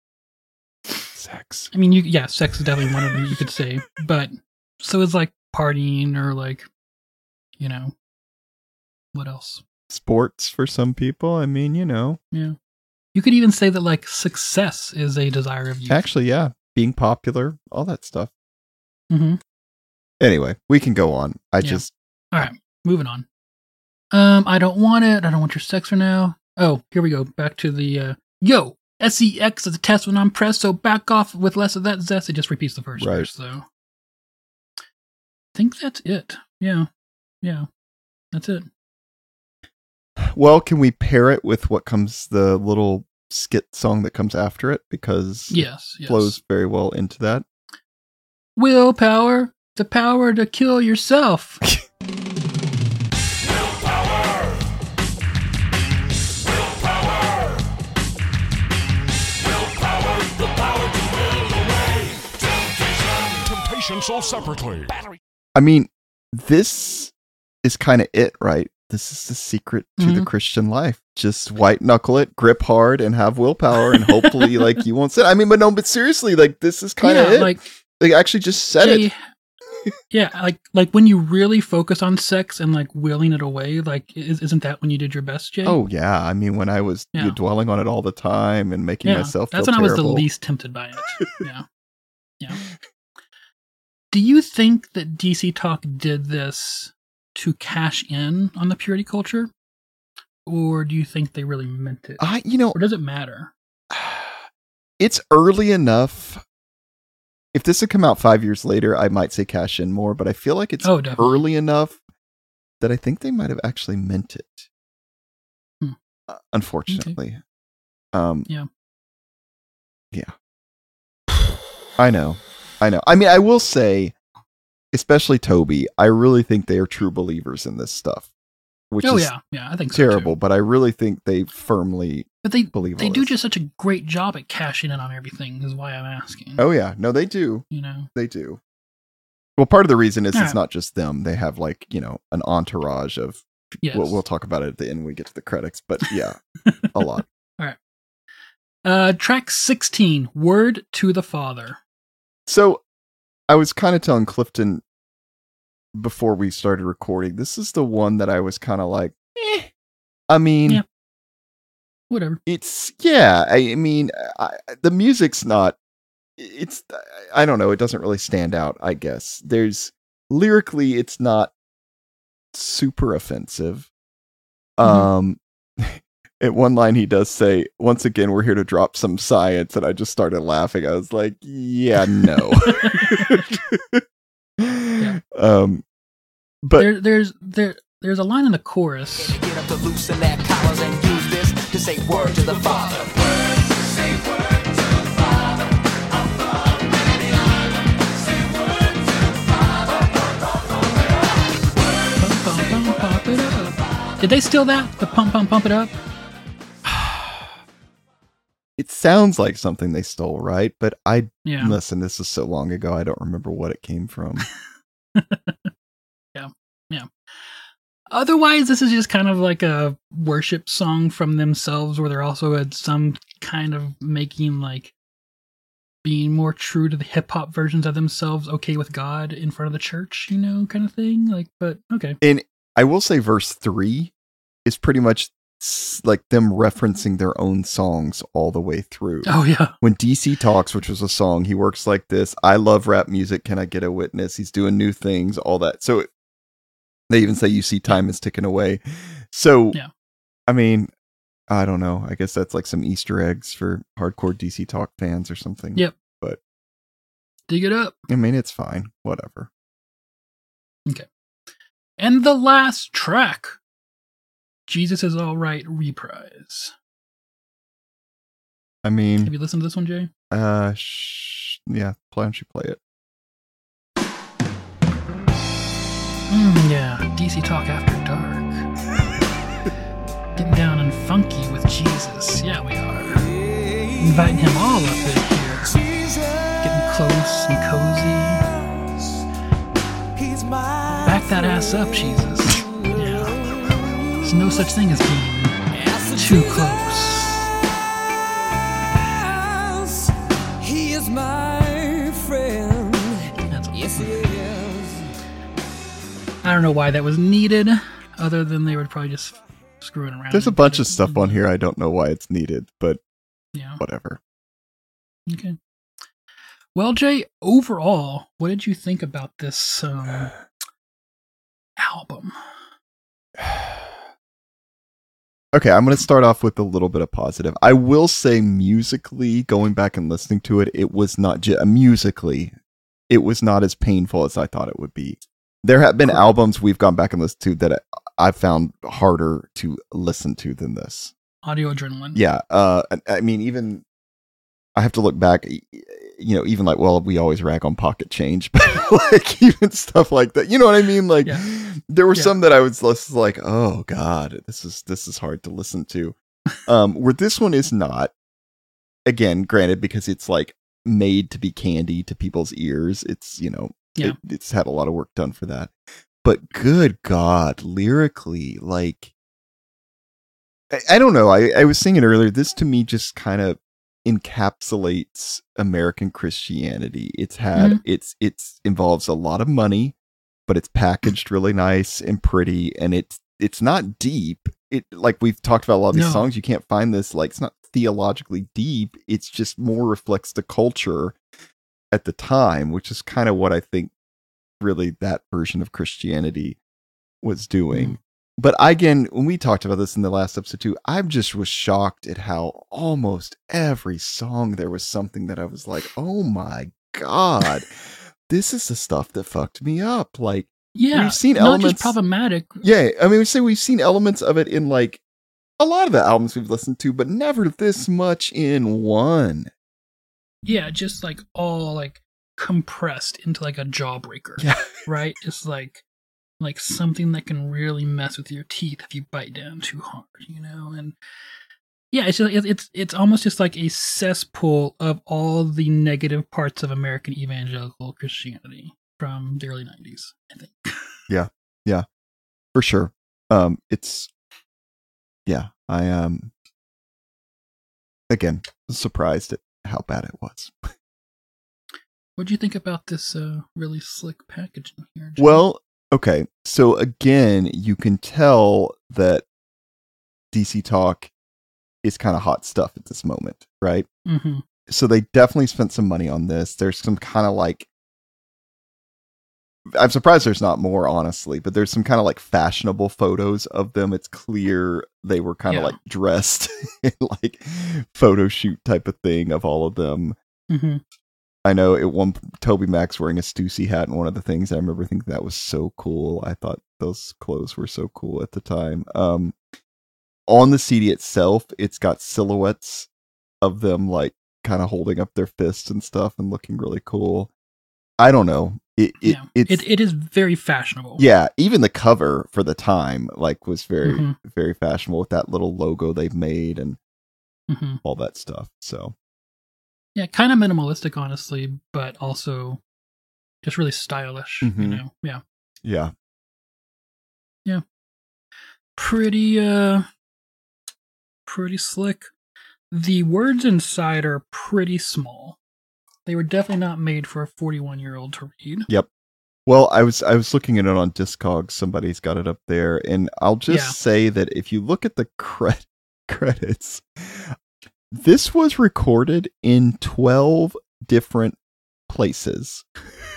sex. I mean, you yeah, sex is definitely one of them you could say, but so is like partying or like, you know, what else? Sports for some people. I mean, you know. Yeah. You could even say that like success is a desire of youth. Actually, yeah. Being popular, all that stuff. Mm-hmm. Anyway, we can go on. I Yeah. just All right, moving on. Um, I don't want it. I don't want your sex for now. Oh, here we go. Back to the uh, yo. S E X is a test when I'm pressed, so back off with less of that zest. It just repeats the first Right. verse, though. I think that's it. Yeah, yeah, that's it. well, can we pair it with what comes the little skit song that comes after it, because Yes, it yes. flows very well into that. Willpower, the power to kill yourself. Temptation sold separately. I mean, this is kind of it, right? This is the secret to the Mhm. Christian life. Just white knuckle it, grip hard, and have willpower, and hopefully, like, you won't sin. I mean, but no, but seriously, like, this is kind of yeah, it. like They actually just said a- it. yeah, like like when you really focus on sex and like willing it away, like is, isn't that when you did your best, Jay? Oh yeah, I mean, when I was Yeah. you know, dwelling on it all the time and making yeah, myself that's feel when I was the terrible. least tempted by it. Yeah, yeah. Do you think that D C Talk did this to cash in on the purity culture, or do you think they really meant it, I, you know, or does it matter? it's early enough. If this had come out five years later, I might say cash in more, but I feel like it's Oh, definitely. early enough that I think they might have actually meant it. Hmm. Uh, unfortunately. Um, Yeah. Yeah. I know. I know. I mean, I will say, especially Toby, I really think they are true believers in this stuff, which Oh is yeah, yeah. I think so, too. terrible, but I really think they firmly But they believe they all do this. just such a great job at cashing in on everything. Is why I'm asking. Oh yeah, no, they do. You know. They do. Well, part of the reason is All it's right. not just them. They have like, you know, an entourage of, Yes. we'll, we'll talk about it at the end when we get to the credits, but yeah, a lot. Uh, track sixteen, Word to the Father. So I was kind of telling Clifton before we started recording, this is the one that I was kind of like, eh. I mean, Yeah. Whatever. it's, yeah, I, I mean, I, the music's not, it's, I don't know, it doesn't really stand out, I guess. There's, lyrically, it's not super offensive. Mhm. Um, at one line he does say, once again, we're here to drop some science, and I just started laughing. I was like, yeah, no. Yeah. Um, but there, there's there there's a line in the chorus. Get up to loosen their collars and use this to say word to the Father. Did they steal that? The pump, pump, pump it up? It sounds like something they stole, right? But I Yeah. listen. This is so long ago. I don't remember what it came from. yeah. Yeah. Otherwise, this is just kind of like a worship song from themselves where they're also at some kind of making like being more true to the hip hop versions of themselves, okay with God in front of the church, you know, kind of thing. Like, but okay. And I will say verse three is pretty much s- like them referencing their own songs all the way through. Oh, yeah. When D C Talks, which was a song, he works like this. I love rap music. Can I get a witness? He's doing new things, all that. So they even say, you see time is ticking away. So, Yeah. I mean, I don't know. I guess that's like some Easter eggs for hardcore D C Talk fans or something. Yep. But Dig it up. I mean, it's fine. Whatever. Okay. And the last track, Jesus is All Right reprise. I mean, Have you listened to this one, Jay? uh, sh- yeah, why don't you play it? Mm, yeah, D C Talk After Dark. Getting down and funky with Jesus. Yeah, we are. Inviting him all up in here. Getting close and cozy. Back that ass up, Jesus. Yeah. There's no such thing as being too close. He is my friend. That's all. Yes, he is. I don't know why that was needed, other than they were probably just screwing around. There's a and bunch did of it. stuff on here. I don't know why it's needed, but Yeah. whatever. Okay. Well, Jay, overall, what did you think about this um, album? Okay, I'm going to start off with a little bit of positive. I will say musically, going back and listening to it, it was not ju- musically, it was not as painful as I thought it would be. There have been Cool. albums we've gone back and listened to that I, I found harder to listen to than this. Audio Adrenaline. Yeah, uh, I- I mean, even I have to look back. You know, even like, well, we always rag on Pocket Change, but like even stuff like that. You know what I mean? Like, Yeah. there were Yeah. some that I was just like, oh god, this is this is hard to listen to. Um, where this one is not. Again, granted, because it's like made to be candy to people's ears. It's you know, Yeah. it, it's had a lot of work done for that. But good God, lyrically, like, I, I don't know. I, I was saying it earlier. This to me just kind of encapsulates American Christianity. It's had Mhm. it's it's involves a lot of money, but it's packaged really nice and pretty, and it's it's not deep. It like we've talked about a lot of these No. songs. You can't find this like it's not theologically deep. It's just more reflects the culture at the time, which is kind of what I think really that version of Christianity was doing. Mm. But again, when we talked about this in the last episode too, I just was shocked at how almost every song there was something that I was like, oh my God, this is the stuff that fucked me up. Like, Yeah. we've seen not elements. just problematic. Yeah, I mean, we say we've seen elements of it in like a lot of the albums we've listened to, but never this much in one. Yeah, just like all like compressed into like a jawbreaker. Yeah. Right? It's like like something that can really mess with your teeth if you bite down too hard, you know? And yeah, it's just, it- it's it's almost just like a cesspool of all the negative parts of American evangelical Christianity from the early nineties, I think. For sure. Um, it's yeah, I um again was surprised at how bad it was. What do you think about this uh, really slick packaging here, Jim? Well, okay. So again, you can tell that D C Talk is kind of hot stuff at this moment, right? Mhm. So they definitely spent some money on this. There's some kind of like I'm surprised there's not more, honestly, but there's some kind of like fashionable photos of them. It's clear they were kind of Yeah. like dressed in like photo shoot type of thing of all of them. Mhm. I know at one Toby Mac's wearing a Stussy hat, and one of the things I remember thinking that was so cool. I thought those clothes were so cool at the time. Um, on the C D itself, it's got silhouettes of them like kind of holding up their fists and stuff and looking really cool. I don't know. it, it, yeah. it's, it it is very fashionable. yeah, even the cover for the time, like, was very, Mhm. very fashionable with that little logo they've made and hmm all that stuff. So, Yeah, kind of minimalistic, honestly, but also just really stylish. You Mhm. know, yeah, yeah. pretty uh, pretty slick. The words inside are pretty small. They were definitely not made for a forty-one-year-old to read. Well, I was I was looking at it on Discogs. Somebody's got it up there, and I'll just Yeah. say that if you look at the cre- credits, this was recorded in twelve different places.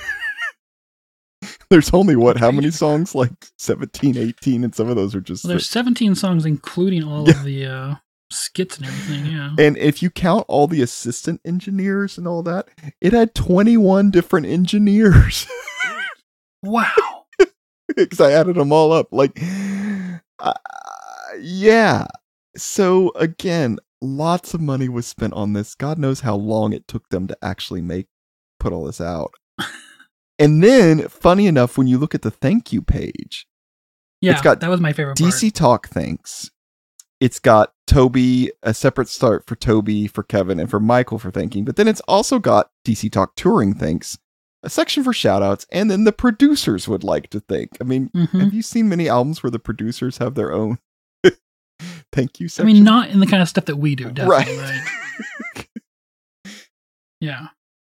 There's only what? How many songs? Like seventeen, eighteen, and some of those are just. Well, there's seventeen songs, including all Yeah. of the uh, skits and everything. Yeah. And if you count all the assistant engineers and all that, it had twenty-one different engineers. Wow. Because I added them all up. Like, uh, yeah. So again, lots of money was spent on this. God knows how long it took them to actually make put all this out. And then, funny enough, when you look at the thank you page, Yeah, It's got that was my favorite D C part. Talk thanks. It's got Toby, a separate start for Toby, for Kevin, and for Michael for thanking. But then it's also got D C Talk touring thanks, a section for shout outs, and then the producers would like to thank. I mean, Mhm. have you seen many albums where the producers have their own thank you I section? mean, not in the kind of stuff that we do, definitely. Right. Right. Yeah.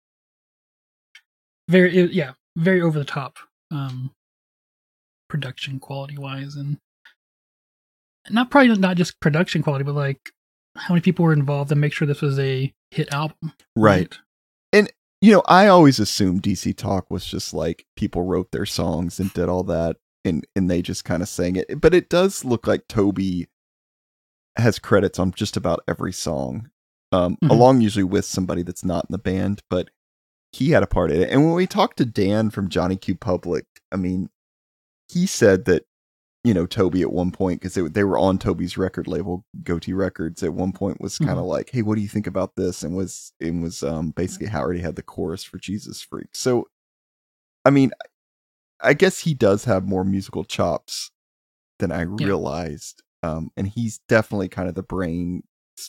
Very, it- yeah, very over the top, um, production quality wise, and not probably not just production quality, but like how many people were involved to make sure this was a hit album. Right. You know, I always assumed D C Talk was just like people wrote their songs and did all that, and and they just kind of sang it. But it does look like Toby has credits on just about every song, um, Mhm. along usually with somebody that's not in the band. But he had a part in it. And when we talked to Dan from Johnny Q Public, I mean, he said that, you know, Toby at one point, because they, they were on Toby's record label, Goatee Records, at one point was kind of like, hey, what do you think about this? And was, and was um, basically how already had the chorus for Jesus Freak. So, I mean, I guess he does have more musical chops than I realized. Um, and he's definitely kind of the brain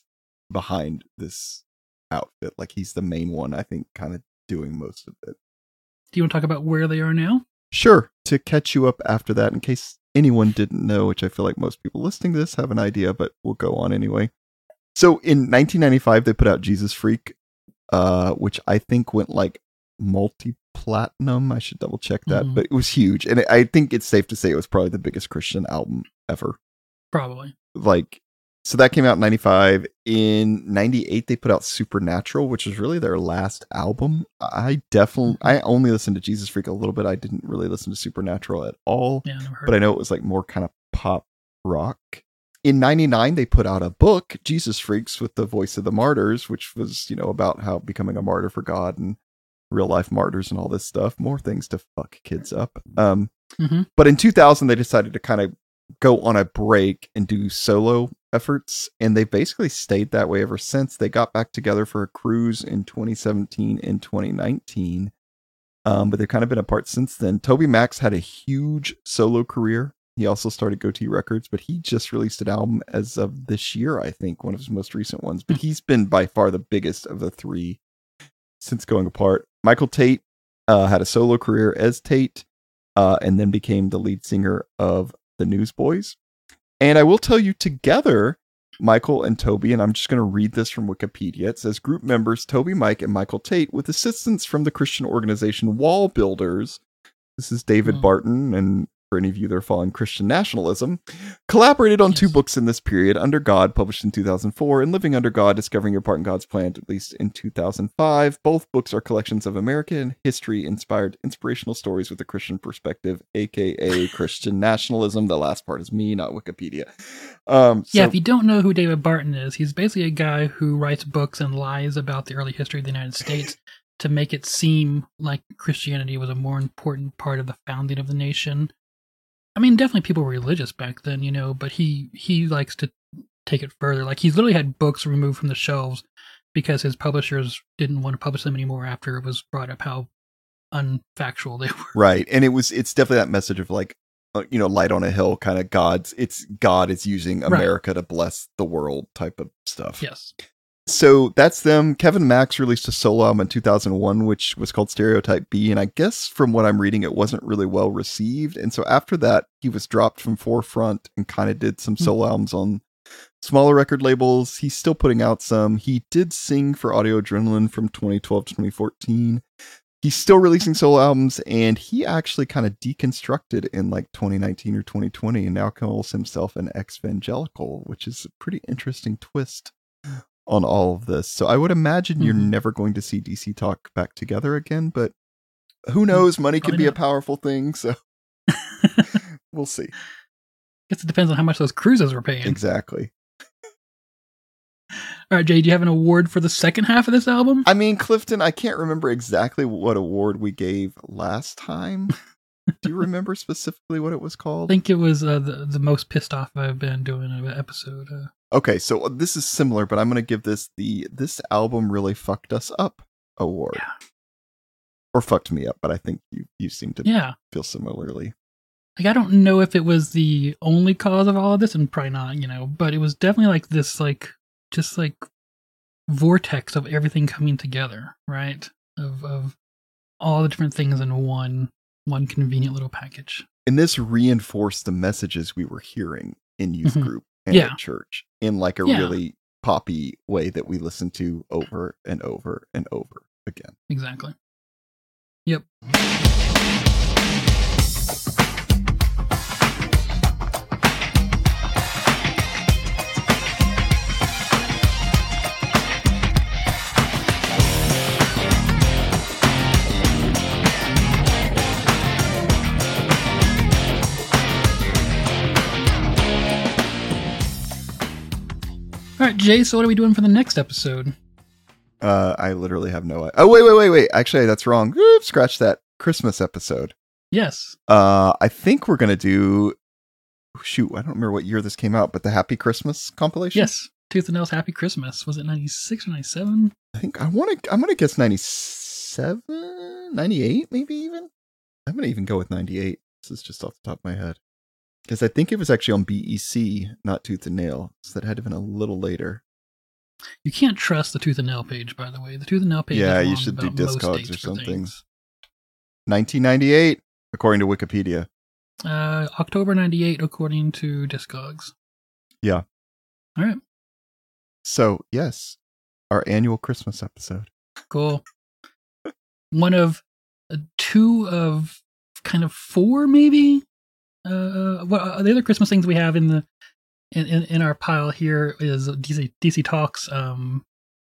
behind this outfit. Like, he's the main one, I think, kind of doing most of it. Do you want to talk about where they are now? Sure. To catch you up after that, in case anyone didn't know, which I feel like most people listening to this have an idea, but we'll go on anyway. So in nineteen ninety-five, they put out Jesus Freak, uh, which I think went like multi-platinum. I should double check that, Mhm. but it was huge. And I think it's safe to say it was probably the biggest Christian album ever. Probably. Like, so that came out in ninety-five. In ninety-eight, they put out Supernatural, which was really their last album. I definitely, I only listened to Jesus Freak a little bit. I didn't really listen to Supernatural at all, Yeah, never heard. but I know it was like more kind of pop rock. In ninety-nine, they put out a book, Jesus Freaks, with the voice of the martyrs, which was, you know, about how becoming a martyr for God and real life martyrs and all this stuff. More things to fuck kids up. Um, Mhm. But in two thousand, they decided to kind of go on a break and do solo efforts, and they basically stayed that way ever since. They got back together for a cruise in twenty seventeen and twenty nineteen, um, but they've kind of been apart since then. Toby Max had a huge solo career. He also started Goatee Records, but he just released an album as of this year, I think, one of his most recent ones. But he's been by far the biggest of the three since going apart. Michael Tate uh, had a solo career as Tate, uh, and then became the lead singer of the Newsboys. And I will tell you, together, Michael and Toby, and I'm just going to read this from Wikipedia. It says, group members Toby, Mike, and Michael Tate, with assistance from the Christian organization Wall Builders. This is David Hmm. Barton, and for any of you that are following Christian nationalism, collaborated on two Yes. books in this period, Under God, published in two thousand four, and Living Under God, Discovering Your Part in God's Plan, at least in two thousand five. Both books are collections of American history-inspired inspirational stories with a Christian perspective, aka Christian nationalism. The last part is me, not Wikipedia. Um, Yeah, so- if you don't know who David Barton is, he's basically a guy who writes books and lies about the early history of the United States to make it seem like Christianity was a more important part of the founding of the nation. I mean, definitely people were religious back then, you know, but he he likes to take it further. Like, he's literally had books removed from the shelves because his publishers didn't want to publish them anymore after it was brought up how unfactual they were. Right. And it was, it's definitely that message of like, uh, you know, light on a hill kind of God's, it's God is using America right. to bless the world type of stuff. Yes. So that's them. Kevin Max released a solo album in two thousand one, which was called Stereotype B. And I guess from what I'm reading, it wasn't really well received. And so after that, he was dropped from Forefront and kind of did some solo mm-hmm. albums on smaller record labels. He's still putting out some. He did sing for Audio Adrenaline from twenty twelve to twenty fourteen. He's still releasing solo albums, and he actually kind of deconstructed in like twenty nineteen or twenty twenty and now calls himself an ex-evangelical, which is a pretty interesting twist on all of this. So I would imagine mm-hmm. you're never going to see D C Talk back together again, but who knows? Money can be not. a powerful thing, so we'll see. Guess it depends on how much those cruises were paying. Exactly. All right, Jay, do you have an award for the second half of this album? I mean, Clifton, I can't remember exactly what award we gave last time. Do you remember specifically what it was called? I think it was uh, the, the most pissed off I've been doing an episode. Uh, Okay, so this is similar, but I'm going to give this the This Album Really Fucked Us Up award. Yeah. Or fucked me up, but I think you, you seem to yeah. feel similarly. Like, I don't know if it was the only cause of all of this, and probably not, you know, but it was definitely like this, like, just like vortex of everything coming together, right? Of of all the different things in one one convenient little package. And this reinforced the messages we were hearing in youth mm-hmm. group and yeah. at church in like a yeah. really poppy way that we listened to over and over and over again. Exactly. Yep. All right, Jay, so what are we doing for the next episode? Uh, I literally have no idea. Oh, wait, wait, wait, wait. Actually, that's wrong. Oop, scratch that. Christmas episode. Yes. Uh, I think we're going to do... Shoot, I don't remember what year this came out, but the Happy Christmas compilation? Yes. Tooth and Nail's Happy Christmas. Was it ninety-six or ninety-seven? I think I want to... I'm going to guess ninety-seven? ninety-eight, maybe even? I'm going to even go with ninety-eight. This is just off the top of my head. Because I think it was actually on B E C, not Tooth and Nail. So that had to have been a little later. You can't trust the Tooth and Nail page, by the way. The Tooth and Nail page yeah, is you wrong should do about most Discogs dates or for something. things. nineteen ninety-eight, according to Wikipedia. Uh, October ninety-eight, according to Discogs. Yeah. All right. So, yes, our annual Christmas episode. Cool. One of uh, two of kind of four, maybe? Uh, well, the other Christmas things we have in the in, in, in our pile here is D C D C Talks. Um,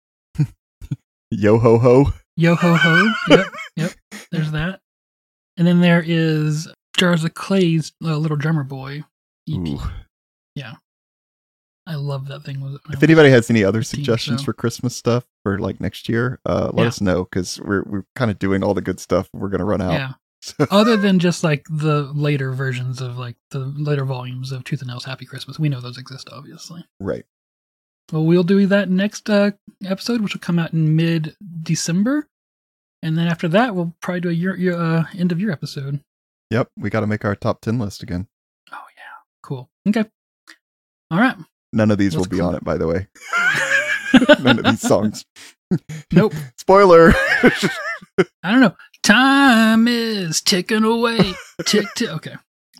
Yo ho ho. Yo ho ho. Yep, yep. There's that, and then there is Jars of Clay's uh, Little Drummer Boy E P. Ooh. Yeah, I love that thing. Was if anybody has any other suggestions so. for Christmas stuff for like next year, uh, let yeah. us know because we're we're kind of doing all the good stuff. We're gonna run out. Yeah. Other than just like the later versions of like the later volumes of Tooth and Nail's Happy Christmas. We know those exist, obviously. Right. Well, we'll do that next uh, episode, which will come out in mid-December. And then after that, we'll probably do a year, year, uh, end of year episode. Yep. We got to make our top ten list again. Oh, yeah. Cool. Okay. All right. None of these Let's will be cool. on it, by the way. None of these songs. Nope. Spoiler. I don't know. Time is ticking away. Tick, tick. Okay.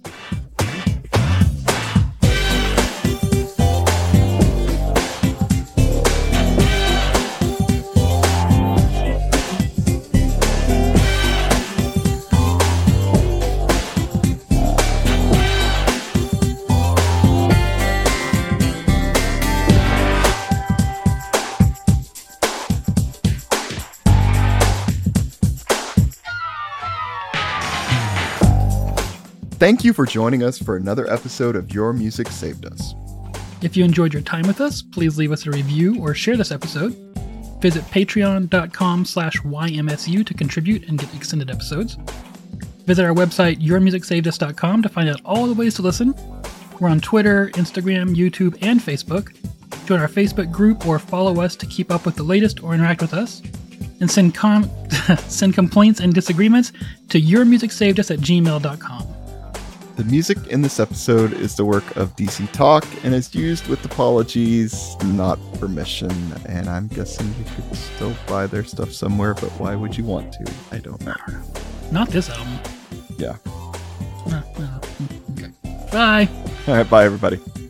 Thank you for joining us for another episode of Your Music Saved Us. If you enjoyed your time with us, please leave us a review or share this episode. Visit patreon.com slash YMSU to contribute and get extended episodes. Visit our website, your music saved us dot com to find out all the ways to listen. We're on Twitter, Instagram, YouTube, and Facebook. Join our Facebook group or follow us to keep up with the latest or interact with us. And send com- Send complaints and disagreements to yourmusicsaved us at gmail dot com. The music in this episode is the work of D C Talk and is used with apologies, not permission. And I'm guessing you could still buy their stuff somewhere, but why would you want to? I don't know. Not this album. Yeah. No, no. Okay. Bye. All right. Bye, everybody.